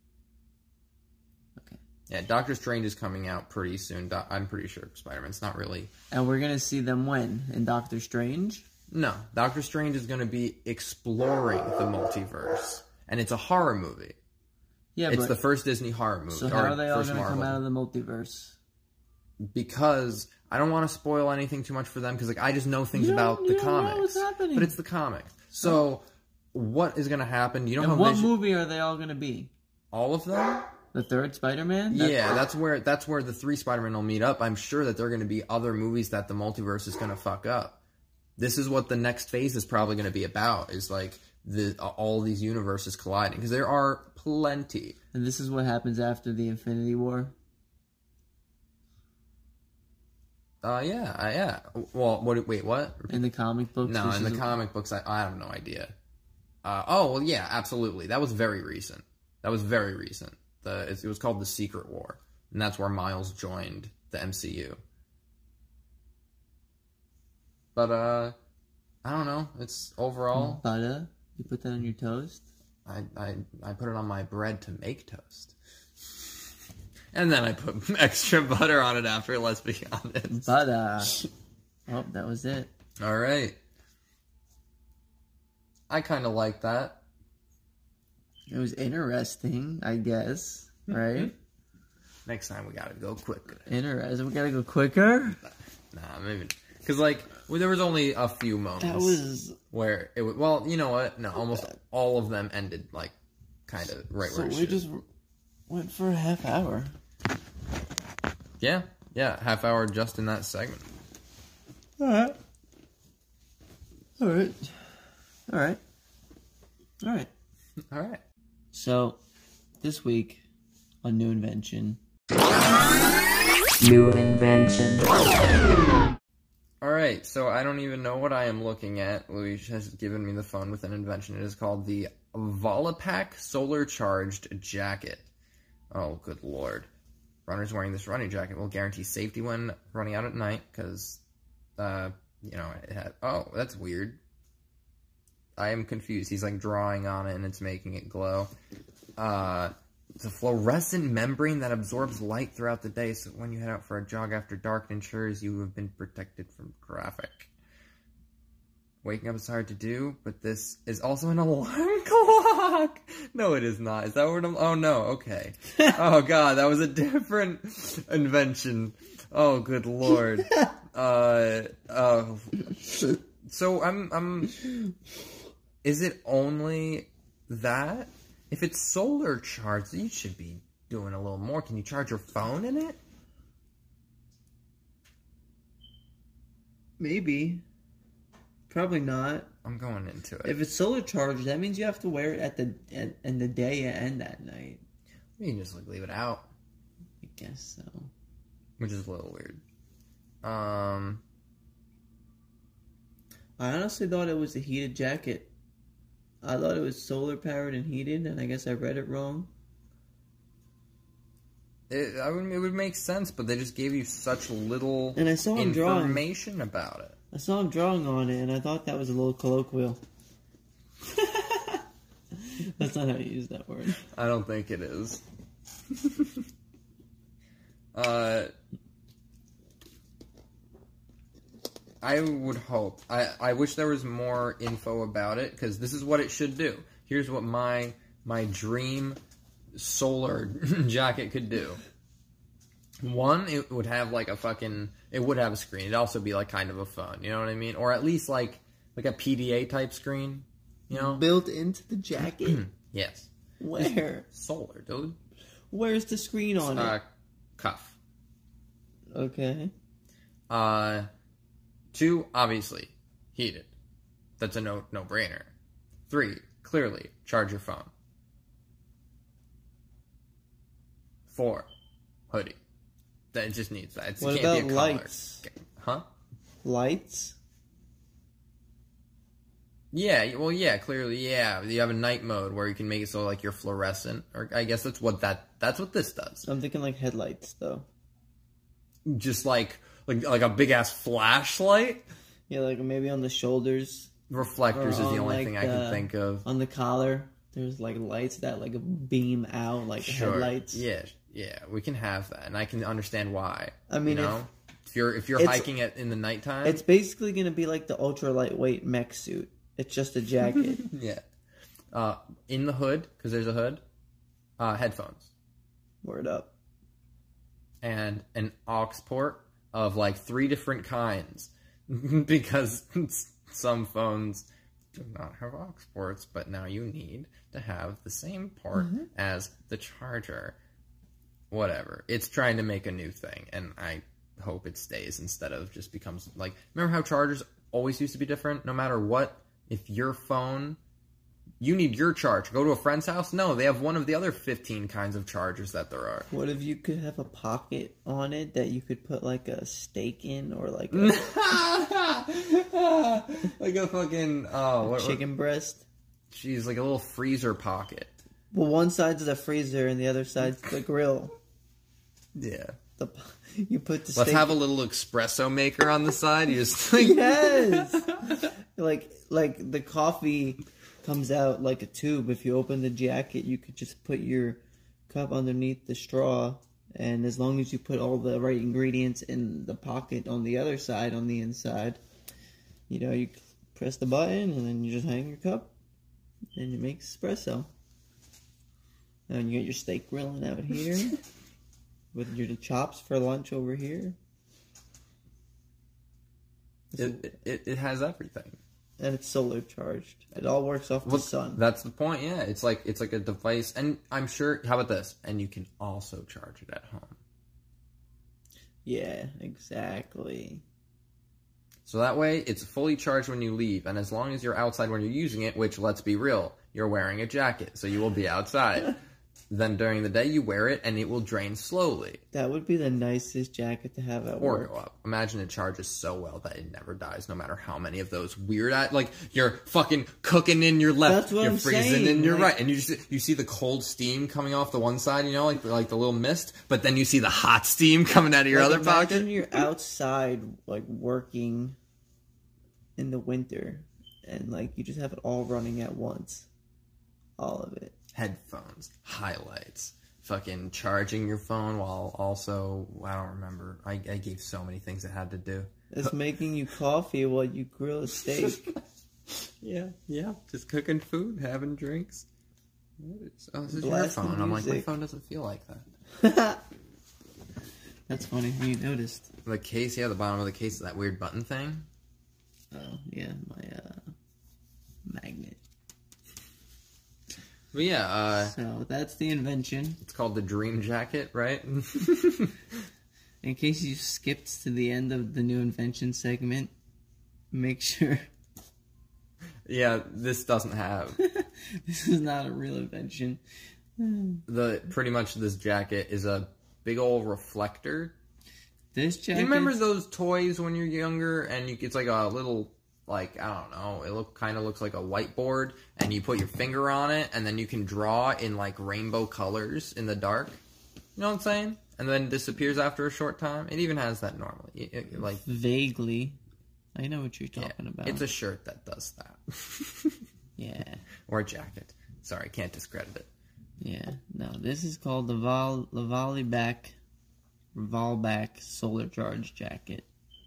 Okay. Yeah, Doctor Strange is coming out pretty soon. Do- I'm pretty sure Spider-Man's not really... And we're going to see them when? In Doctor Strange? No, Doctor Strange is going to be exploring the multiverse. And it's a horror movie. Yeah, It's but... the first Disney horror movie. so how or are they all first going to come Marvel. out of the multiverse? Because I don't want to spoil anything too much for them, because like I just know things You don't- about you the don't know comics. what's happening. But it's the comics. So, what is going to happen? You know And how what Vision- movie are they all going to be? all of them? The third Spider-Man? Yeah, that's where that's where the three Spider-Man will meet up. I'm sure that there are going to be other movies that the multiverse is going to fuck up. This is what the next phase is probably going to be about, is like the all these universes colliding, because there are plenty. And this is what happens after the Infinity War? Uh, yeah, uh, yeah. Well, what? Wait, what? In the comic books? No, this in the is- comic books, I, I have no idea. Uh, oh, well, yeah, absolutely. That was very recent. That was very recent. The it, it was called the Secret War, and that's where Miles joined the M C U. But uh, I don't know. It's overall, Butter? You put that on your toast? I I I put it on my bread to make toast, and then I put extra butter on it after. Let's be honest. Butter. Oh, that was it. All right. I kind of like that. It was interesting, I guess. Right? Next time we gotta go quicker. Interesting. We gotta go quicker? Nah, maybe because like well, there was only a few moments That was... where it was. Well, you know what? No, almost all of them ended like kind of right So where it we should. just went for a half hour. Yeah, yeah, half hour just in that segment. Alright. Alright. Alright. Alright. All right. So, this week on New Invention. New Invention. Alright, so I don't even know what I am looking at. Luis has given me the phone with an invention. It is called the Volapack Solar Charged Jacket. Oh, good lord. Runners wearing this running jacket will guarantee safety when running out at night, because, uh, you know, it had... Oh, that's weird. I am confused. He's, like, drawing on it, and it's making it glow. Uh... It's a fluorescent membrane that absorbs light throughout the day, so when you head out for a jog after dark, it ensures you have been protected from traffic. Waking up is hard to do, but this is also an alarm clock! No, it is not. Is that what I'm... Oh, no. Okay. Oh, God. That was a different invention. Oh, good lord. Uh... Uh... So, I'm... I'm... Is it only that? If it's solar charged, you should be doing a little more. Can you charge your phone in it? Maybe. Probably not. I'm going into it. If it's solar charged, that means you have to wear it at the at, in the day and at night. You can just like leave it out. I guess so. Which is a little weird. Um, I honestly thought it was a heated jacket. I thought it was solar powered and heated, and I guess I read it wrong. it, I would, it would make sense, but they just gave you such little and I saw him information drawing. about it. I saw him drawing on it, and I thought that was a little colloquial. That's not how you use that word. I don't think it is. uh... I would hope. I, I wish there was more info about it, because this is what it should do. Here's what my my dream solar jacket could do. One, it would have like a fucking... It would have a screen. It'd also be like kind of a phone, you know what I mean? Or at least like like a P D A type screen, you know? Built into the jacket? Yes. Where? Solar, dude. Where's the screen on uh, it? Cuff. Okay. Uh... Two, obviously, heated. That's a no no brainer. Three, clearly, charge your phone. Four, hoodie. That it just needs that. It's, What it can't about be a collar. lights? Huh? Lights? Yeah, well, yeah, clearly, yeah. You have a night mode where you can make it so like you're fluorescent, or I guess that's what that that's what this does. I'm thinking like headlights, though. Just like like like a big ass flashlight. Yeah, like maybe on the shoulders. Reflectors Or is the on, only like, thing I the- can think of. On the collar, there's like lights that like beam out, like Sure. headlights. Yeah, yeah, we can have that, and I can understand why. I mean, you know, if, if you're if you're it's- hiking it in the nighttime, It's basically gonna be like the ultra lightweight mech suit. It's just a jacket. yeah. Uh, in the hood, because there's a hood, uh, headphones Word up. and an aux port of like three different kinds, because some phones do not have aux ports, but now you need to have the same port Mm-hmm. as the charger. Whatever. It's trying to make a new thing, and I hope it stays instead of just becomes like... Remember how chargers always used to be different? No matter what, if your phone... You need your charge. Go to a friend's house? No, they have one of the other fifteen kinds of chargers that there are. What if you could have a pocket on it that you could put like a steak in, or like a Like a fucking... Oh, what, chicken breast? Jeez, like a little freezer pocket. Well, one side's the freezer and the other side's the grill. Yeah. The you put the Let's steak. have a little espresso maker on the side. You just like... Yes. like like the coffee comes out like a tube. If you open the jacket, you could just put your cup underneath the straw, and as long as you put all the right ingredients in the pocket on the other side, on the inside, you know, you press the button and then you just hang your cup and you make espresso. And you got your steak grilling out here with your chops for lunch over here. It, it, it has everything. And it's solar charged. It all works off the Well, sun. that's the point. Yeah, it's like it's like a device, and I'm sure. How about this? And you can also charge it at home. Yeah, exactly. So that way, it's fully charged when you leave, and as long as you're outside when you're using it, which, let's be real, you're wearing a jacket, so you will be outside. Then during the day, you wear it, and it will drain slowly. That would be the nicest jacket to have at Or work. go up. Imagine it charges so well that it never dies, no matter how many of those weird, like, you're fucking cooking in your left, That's what you're I'm freezing saying, in your like- right, and you just, you see the cold steam coming off the one side, you know, like like the little mist, but then you see the hot steam coming out of your Like, other imagine pocket. you're outside, like, working in the winter, and, like, you just have it all running at once. All of it. Headphones, highlights, fucking charging your phone while also, I don't remember, I, I gave so many things it had to do. It's making you coffee while you grill a steak. Yeah, yeah, just cooking food, having drinks. Oh, this is your Blasting phone. I'm like, my music. phone doesn't feel like that. That's funny. You noticed. The case, yeah, the bottom of the case is that weird button thing. Oh, yeah, my, uh, magnet. But yeah, uh, So, that's the invention. it's called the Dream Jacket, right? In case you skipped to the end of the new invention segment, make sure Yeah, this doesn't have this is not a real invention. the pretty much this jacket is a big old reflector. This Do jacket. you remember those toys when you're younger and you it's like a little like I don't know, it look kind of looks like a whiteboard and you put your finger on it and then you can draw in like rainbow colors in the dark. You know what I'm saying? And then disappears after a short time. It even has that normally. It- it- like Vaguely. I know what you're yeah, talking about. it's a shirt that does that. Yeah. Or a jacket. Sorry, can't discredit it. Yeah. No, this is called the Vol the Volleyback Volback Solar Charge Jacket.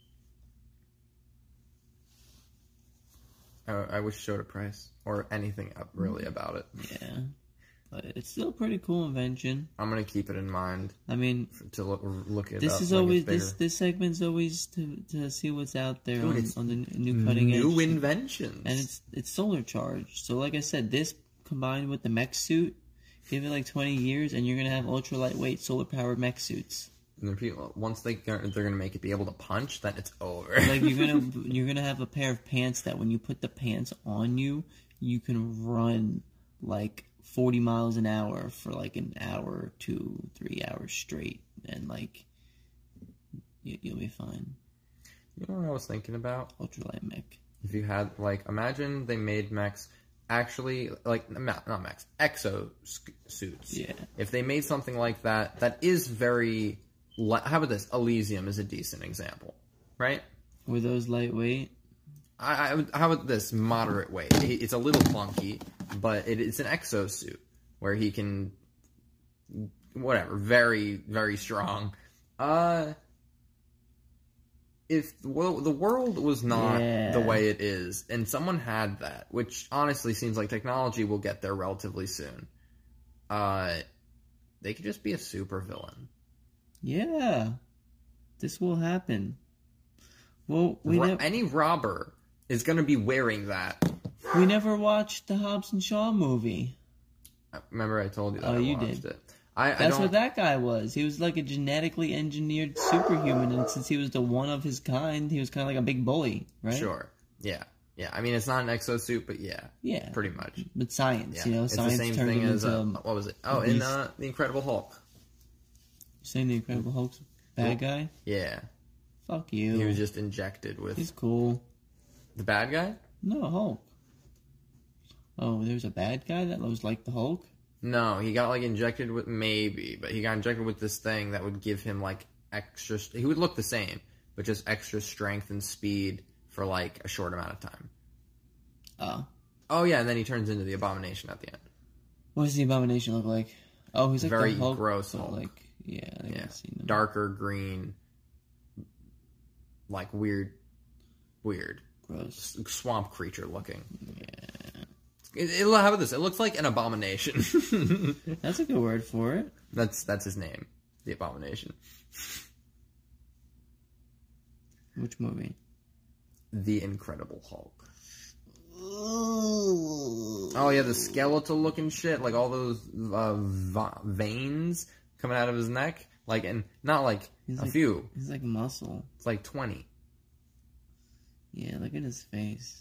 I, I wish showed a price or anything up really about it. Yeah. But it's still a pretty cool invention. I'm gonna keep it in mind I mean, to look look it this up. is when it always gets this bigger. this segment's always to to see what's out there Dude, on, it's on the n- new cutting edge. new inventions. And it's it's solar charged. So like I said, this combined with the mech suit, give it like twenty years, and you're gonna have ultra lightweight solar powered mech suits. And then people, once they they're gonna make it be able to punch, then it's over. Like you're gonna you're gonna have a pair of pants that when you put the pants on you, you can run like forty miles an hour for like an hour, two, three hours straight, and like you, you'll be fine. You know what I was thinking about? Ultralight mech. If you had like, imagine they made mechs actually like not not mechs, exo sk- suits. Yeah. If they made something like that, that is very. Li- How about this? Elysium is a decent example, right? Were those lightweight? I, I would- how about this moderate weight? It- It's a little clunky, but it, it's an exosuit where he can, whatever, very very strong. Uh, if well, the world was not Yeah. the way it is, and someone had that, which honestly seems like technology will get there relatively soon. Uh, they could just be a super villain. Yeah, this will happen. Well, we Ro- ne- Any robber is going to be wearing that. we never watched the Hobbs and Shaw movie. Remember, I told you that Oh, I you watched did. it. I, I That's don't. what that guy was. He was like a genetically engineered superhuman, and since he was the one of his kind, he was kind of like a big bully, right? Sure. Yeah. Yeah. I mean, it's not an exosuit, but yeah. Yeah. Pretty much. But science, Yeah. you know, it's the science same turned thing him as into. uh, um, what was it? Oh, a in beast. uh, the Incredible Hulk. saying the Incredible Hulk's bad guy. Yeah. Fuck you. He was just injected with He's cool. the bad guy. No Hulk. Oh, there's a bad guy that was like the Hulk. No, he got like injected with maybe, but he got injected with this thing that would give him like extra. He would look the same, but just extra strength and speed for like a short amount of time. Oh, Oh yeah, and then he turns into the Abomination at the end. what does the Abomination look like? Oh, he's like Very the Hulk, gross but Hulk. like yeah, I think Yeah, I've seen him. darker green, like weird, weird Gross. s- swamp creature looking. Yeah, It, it, how about this? It looks like an abomination. that's a good word for it. that's that's his name, the Abomination. Which movie? The Incredible Hulk. Oh yeah, the skeletal looking shit, like all those uh, va- veins coming out of his neck, like and not like He's a like- few. He's like muscle. It's like twenty. Yeah, look at his face.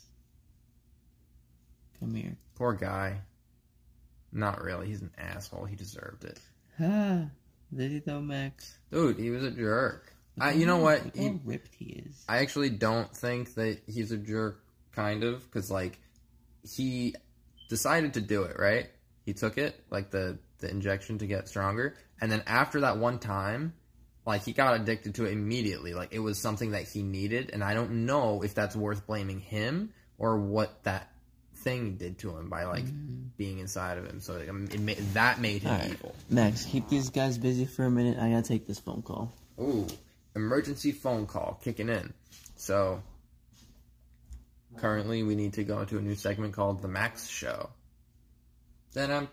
Come here. Poor guy. Not really. He's an asshole. He deserved it. Ah, did he though, Max? Dude, he was a jerk. I, you know what? Look how he, ripped he is. I actually don't think that he's a jerk, kind of, because, like, he decided to do it, right? He took it, like, the, the injection to get stronger, and then after that one time, like, he got addicted to it immediately. Like, it was something that he needed, and I don't know if that's worth blaming him or what that thing did to him by, like, mm. being inside of him. So, like, it ma- that made him right. evil. Max, keep these guys busy for a minute. I gotta take this phone call. Ooh. Emergency phone call kicking in. So, currently we need to go into a new segment called The Max Show. There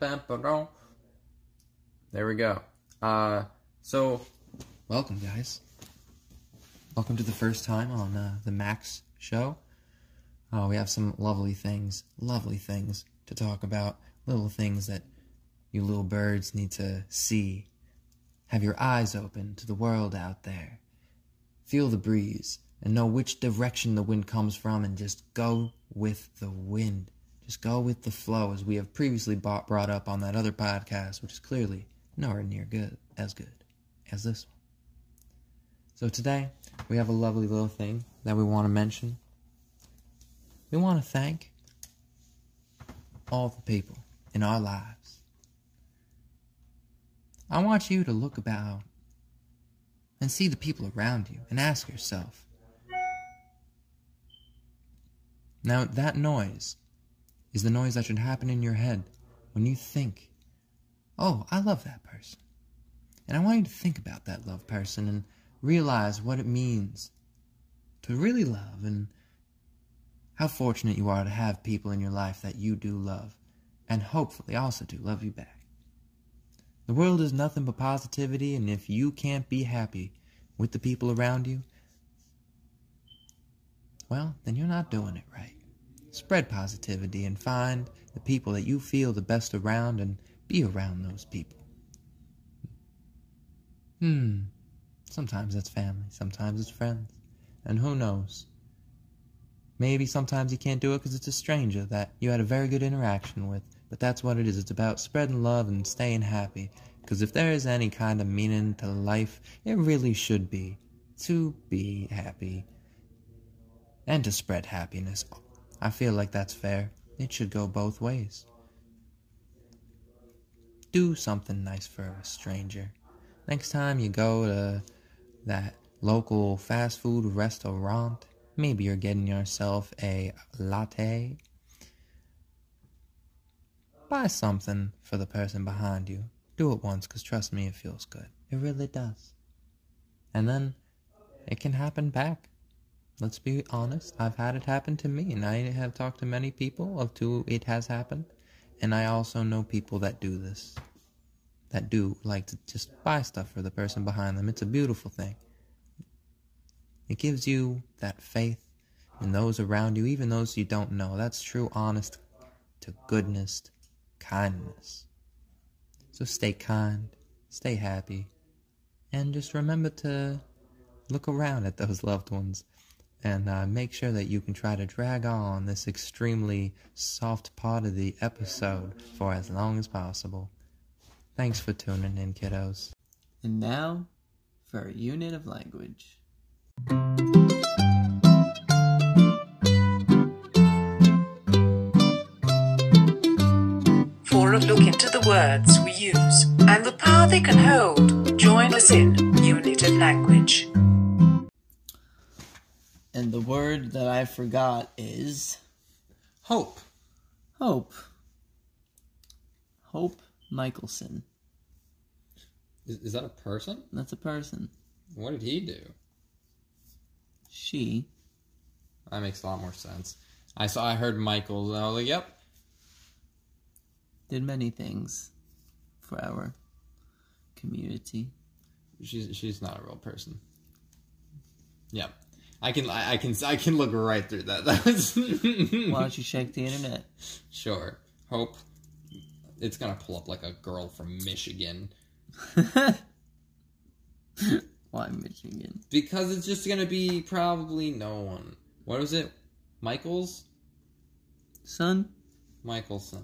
we go. Uh, so, welcome, guys. Welcome to the first time on uh, The Max Show. Uh, we have some lovely things, lovely things to talk about. Little things that you little birds need to see. Have your eyes open to the world out there. Feel the breeze and know which direction the wind comes from and just go with the wind. Just go with the flow, as we have previously bought, brought up on that other podcast, which is clearly nowhere near good as good as this one. So today, we have a lovely little thing that we want to mention. We want to thank all the people in our lives. I want you to look about and see the people around you and ask yourself. Now, that noise is the noise that should happen in your head when you think, oh, I love that person. And I want you to think about that loved person and realize what it means to really love and how fortunate you are to have people in your life that you do love and hopefully also do love you back. The world is nothing but positivity, and if you can't be happy with the people around you, well, then you're not doing it right. Spread positivity and find the people that you feel the best around and be around those people. Hmm. Sometimes it's family, sometimes it's friends, and who knows? Maybe sometimes you can't do it because it's a stranger that you had a very good interaction with. But that's what it is. It's about spreading love and staying happy. Because if there is any kind of meaning to life, it really should be to be happy and to spread happiness. I feel like that's fair. It should go both ways. Do something nice for a stranger. Next time you go to that local fast food restaurant, maybe you're getting yourself a latte. Buy something for the person behind you. Do it once, because trust me, it feels good. It really does. And then it can happen back. Let's be honest. I've had it happen to me, and I have talked to many people of who it has happened. And I also know people that do this. That do like to just buy stuff for the person behind them. It's a beautiful thing. It gives you that faith in those around you, even those you don't know. That's true, honest to goodness, kindness. So stay kind, stay happy, and just remember to look around at those loved ones and uh, make sure that you can try to drag on this extremely soft part of the episode for as long as possible. Thanks for tuning in, kiddos. And now for a unit of language. For a look into the words we use and the power they can hold, join us in Unit of Language. And the word that I forgot is hope. Hope. Hope Michelson. Is, is that a person? That's a person. What did he do? She. That makes a lot more sense. I saw, I heard Michael's, and I was like, yep. Did many things for our community. She's she's not a real person. Yep. I can I, I can I can look right through that. That was Why don't you check the internet? Sure. Hope. It's gonna pull up like a girl from Michigan. Why Michigan? Because it's just gonna be probably no one. What was it? Michael's? Son? Michelson.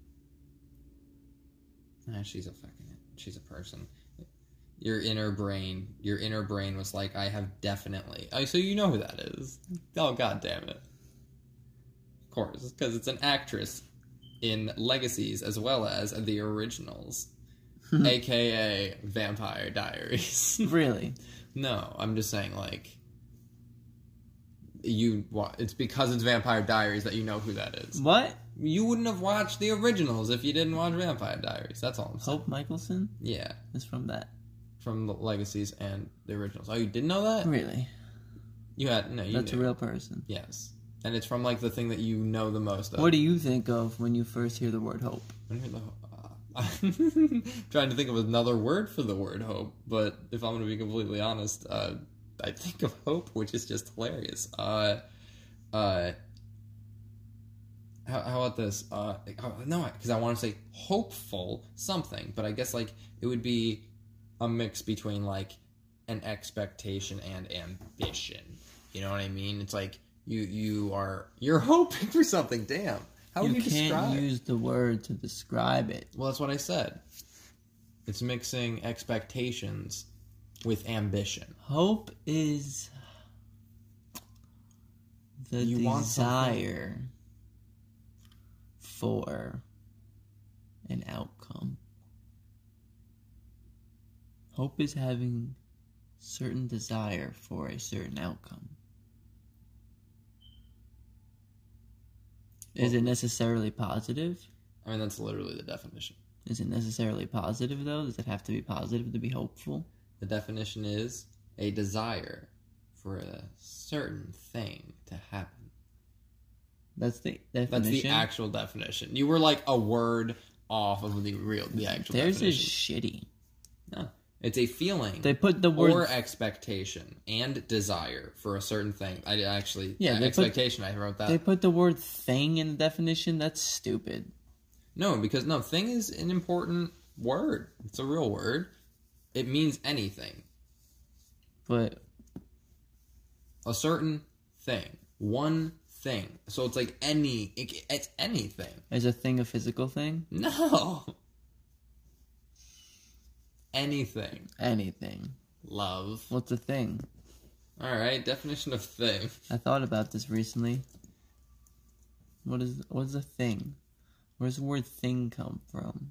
Nah, she's a fucking... She's a person. Your inner brain... Your inner brain was like, I have definitely... Oh, so you know who that is. Oh, god damn it. Of course, because it's an actress in Legacies as well as the originals. A K A Vampire Diaries. Really? No, I'm just saying, like... You... It's because it's Vampire Diaries that you know who that is. What? You wouldn't have watched the originals if you didn't watch Vampire Diaries. That's all I'm saying. Hope Michelson? Yeah. Is from that. From the Legacies and the originals. Oh, you didn't know that? Really? You had... No, you That's knew. a real person. Yes. And it's from, like, the thing that you know the most of. What do you think of when you first hear the word hope? When you hear the... trying to think of another word for the word hope, but if I'm going to be completely honest, uh, I think of hope, which is just hilarious. Uh, uh, how, how about this? Uh, oh, no, because I want to say hopeful something, but I guess like it would be a mix between like an expectation and ambition. You know what I mean? It's like you you are you're hoping for something. Damn. How you would you can't describe? use the word to describe it. Well, that's what I said. It's mixing expectations with ambition. Hope is the You want desire for an outcome. Hope is having certain desire for a certain outcome. Is it necessarily positive? I mean, that's literally the definition. Is it necessarily positive, though? Does it have to be positive to be hopeful? The definition is a desire for a certain thing to happen. That's the definition? That's the actual definition. You were like a word off of the real, the actual Theirs is definition. shitty. No. It's a feeling They put the word... or expectation and desire for a certain thing. I actually... Yeah, Yeah, they expectation, put, I wrote that. They put the word thing in the definition? That's stupid. No, because no, thing is an important word. It's a real word. It means anything. But... A certain thing. One thing. So it's like any... It, it's anything. Is a thing a physical thing? No. Anything. Anything. Love. What's a thing? Alright, definition of thing. I thought about this recently. What is what is a thing? Where does the word thing come from?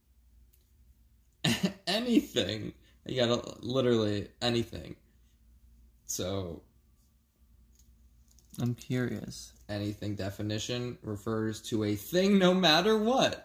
Anything. You gotta literally anything. So I'm curious. anything definition refers to a thing no matter what.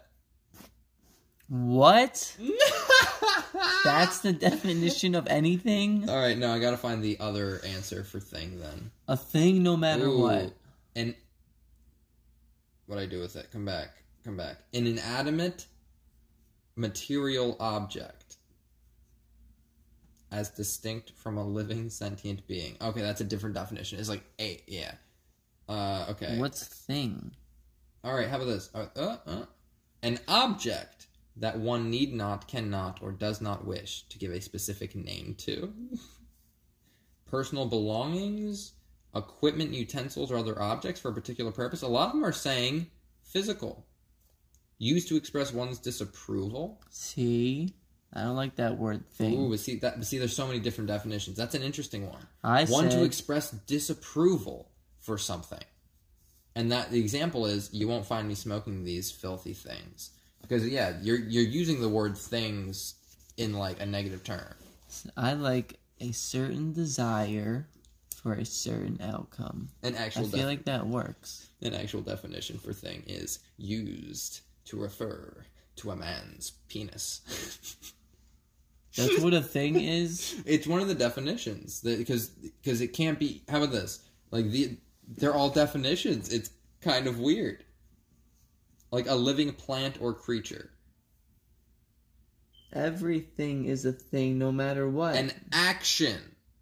What? That's the definition of anything? Alright, no, I gotta find the other answer for thing then. A thing no matter Ooh, what. And what do I do with it? Come back. Come back. An inanimate material object as distinct from a living sentient being. Okay, that's a different definition. It's like a yeah. Uh okay. What's thing? Alright, how about this? Uh, uh, uh. An object that one need not, cannot, or does not wish to give a specific name to. Personal belongings, equipment, utensils, or other objects for a particular purpose. A lot of them are saying physical. Used to express one's disapproval. See? I don't like that word thing. Ooh, but see, that, but see, there's so many different definitions. That's an interesting one. I one said... to express disapproval for something. And that the example is, you won't find me smoking these filthy things. Because, yeah, you're you're using the word things in, like, a negative term. I like a certain desire for a certain outcome. An actual I feel def- like that works. An actual definition for thing is used to refer to a man's penis. That's what a thing is? It's one of the definitions. That, because because it can't be... How about this? Like, the they're all definitions. It's kind of weird. Like a living plant or creature. Everything is a thing no matter what. An action.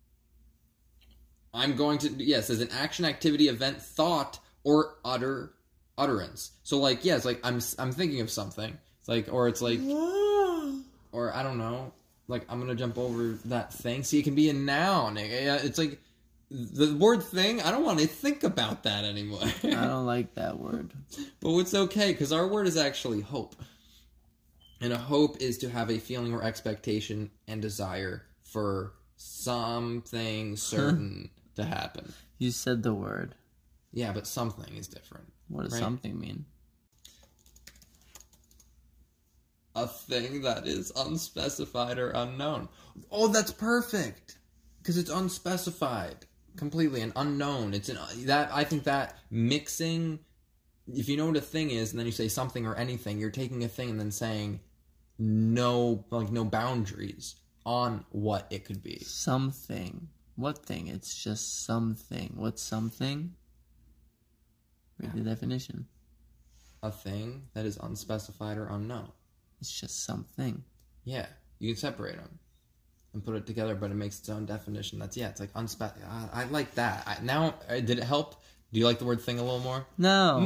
I'm going to... Yes, as an action, activity, event, thought, or utter utterance. So, like, yeah, it's like, I'm I'm thinking of something. It's like, or it's like... Or, I don't know. Like, I'm going to jump over that thing. See, it can be a noun. It's like... the word thing, I don't want to think about that anymore. I don't like that word. But it's okay, because our word is actually hope. And a hope is to have a feeling or expectation and desire for something certain to happen. You said the word. Yeah, but something is different. What does right? something mean? A thing that is unspecified or unknown. Oh, that's perfect. Because it's unspecified completely and unknown. It's an that I think that mixing, if you know what a thing is and then you say something or anything, you're taking a thing and then saying no, like no boundaries on what it could be. Something. What thing? It's just something. What's something? Read the definition. A thing that is unspecified or unknown. It's just something. Yeah, you can separate them and put it together, but it makes its own definition. That's, yeah, it's like unspec. I, I like that. I, now, uh, did it help? Do you like the word thing a little more? No.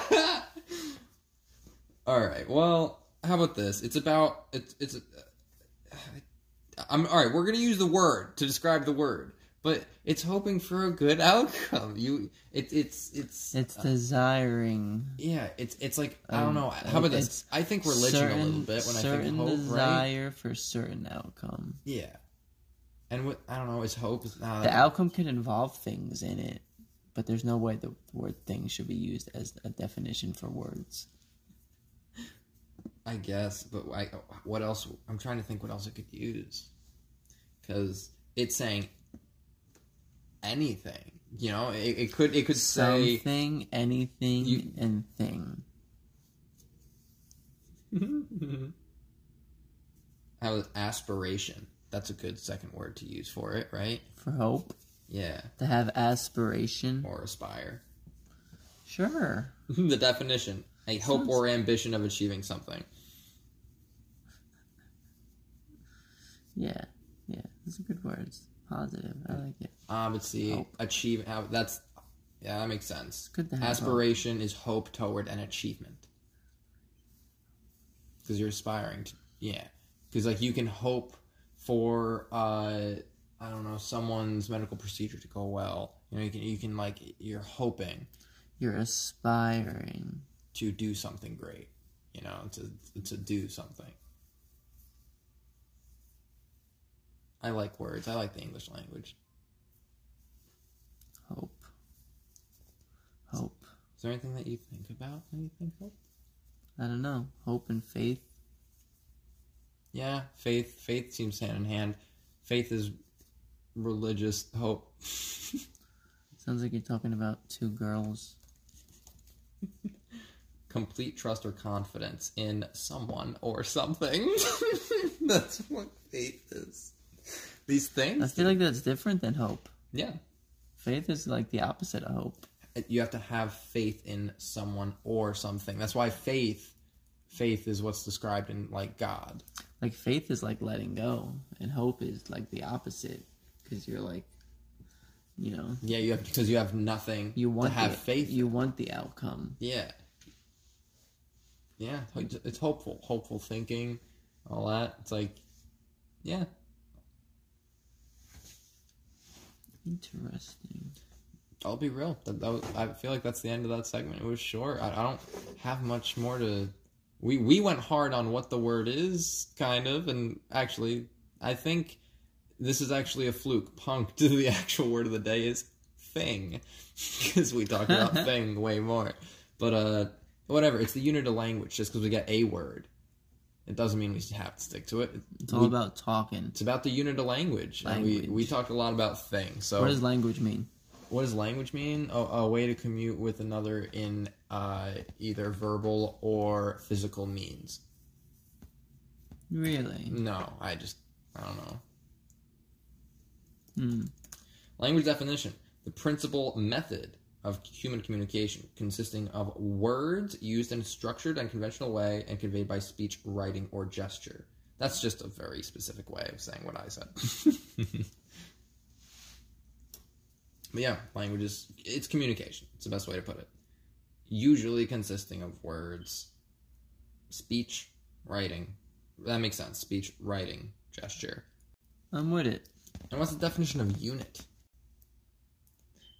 All right. Well, how about this? It's about it's it's. Uh, I'm all right. We're gonna use the word to describe the word, but it's hoping for a good outcome. You, it, it's it's It's uh, desiring. yeah. It's it's like I Um, don't know. How about this? it's I think religion certain, a little bit when I certain think of hope, right? desire for certain outcome. Yeah. And what I don't know is hope. Uh, The outcome can involve things in it, but there's no way the word thing should be used as a definition for words. I guess, but I, what else? I'm trying to think what else I could use, because it's saying anything. You know, it, it could it could say Something, anything, You- and thing. how is aspiration. That's a good second word to use for it, right? For hope. Yeah, To have aspiration. or aspire. Sure. The definition: a hope Sounds- or ambition of achieving something. Yeah. Yeah. Those are good words. Positive. I like it. Ah, but see, Hope. achieve. Uh, that's yeah, that makes sense. Good to have Aspiration is hope toward an achievement. Because you're aspiring to, yeah. Because like you can hope for, uh, I don't know, someone's medical procedure to go well. You know, you can you can like you're hoping You're aspiring. to do something great. You know, to to do something. I like words. I like the English language. Hope. Hope. Is there anything that you think about when you think hope? I don't know. Hope and faith. Yeah, faith. Faith seems hand in hand. Faith is religious hope. Sounds like you're talking about two girls. Complete trust or confidence in someone or something. That's what faith is. These I things. feel like that's different than hope. Yeah. Faith is like the opposite of hope. You have to have faith in someone or something. That's why faith, faith is what's described in like God. Like faith is like letting go, and hope is like the opposite, because you're like, you know, Yeah, you have because you have nothing you want to have the, faith. You want the outcome. Yeah. Yeah, it's hopeful, hopeful thinking, all that. It's like, yeah. Interesting. I'll be real. That, that was, I feel like that's the end of that segment. It was short. I, I don't have much more to. We we went hard on what the word is, kind of, and actually, I think this is actually a fluke. Punk to the actual word of the day is thing, because we talked about thing way more. But uh, whatever. It's the unit of language. Just because we get a word, it doesn't mean we have to stick to it. It's all We- about talking. It's about the unit of language. And we Language. we talked a lot about thing. So What does language mean? what does language mean? A, a way to commute with another in uh, either verbal or physical means. Really? No, I just, I don't know. Hmm. Language definition. The principal method of human communication consisting of words used in a structured and conventional way and conveyed by speech, writing, or gesture. That's just a very specific way of saying what I said. But yeah, language is, it's communication. It's the best way to put it. Usually consisting of words, speech, writing. That makes sense. Speech, writing, gesture. I'm with it. And what's the definition of unit?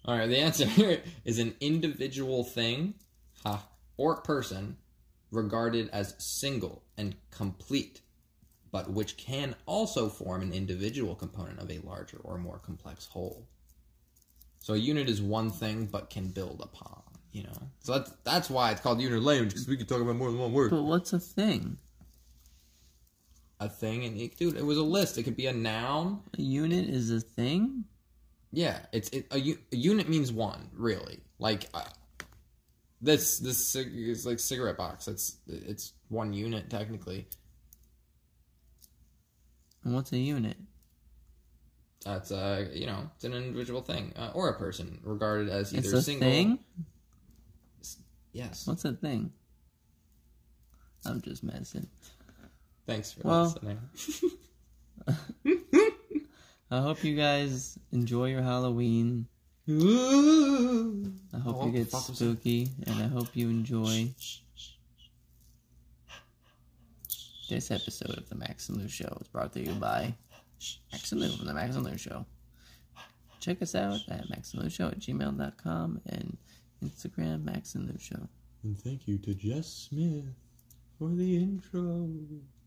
All right, the answer is an individual thing ha, or person regarded as single and complete, but which can also form an individual component of a larger or more complex whole. So a unit is one thing, but can build upon, you know? So that's, that's why it's called unit language, because we can talk about more than one word. But what's a thing? A thing, and it, dude, it was a list. It could be a noun. A unit is a thing? Yeah, it's it, a, a unit means one, really. Like, uh, this this cig- is like cigarette box. It's it's one unit, technically. And what's a unit? That's uh, you know, it's an individual thing, uh, or a person regarded as either It's a single. thing? Yes. What's a thing? I'm just messing. Thanks for Well, listening. I hope you guys enjoy your Halloween. I hope Oh, you get fuck was spooky, and I hope you enjoy this episode of the Max and Lou Show. It's brought to you by Max and Lou from the Max and Lou Show. Check us out at max and lou show at gmail dot com and Instagram Max and Lou Show. And thank you to Jess Smith for the intro.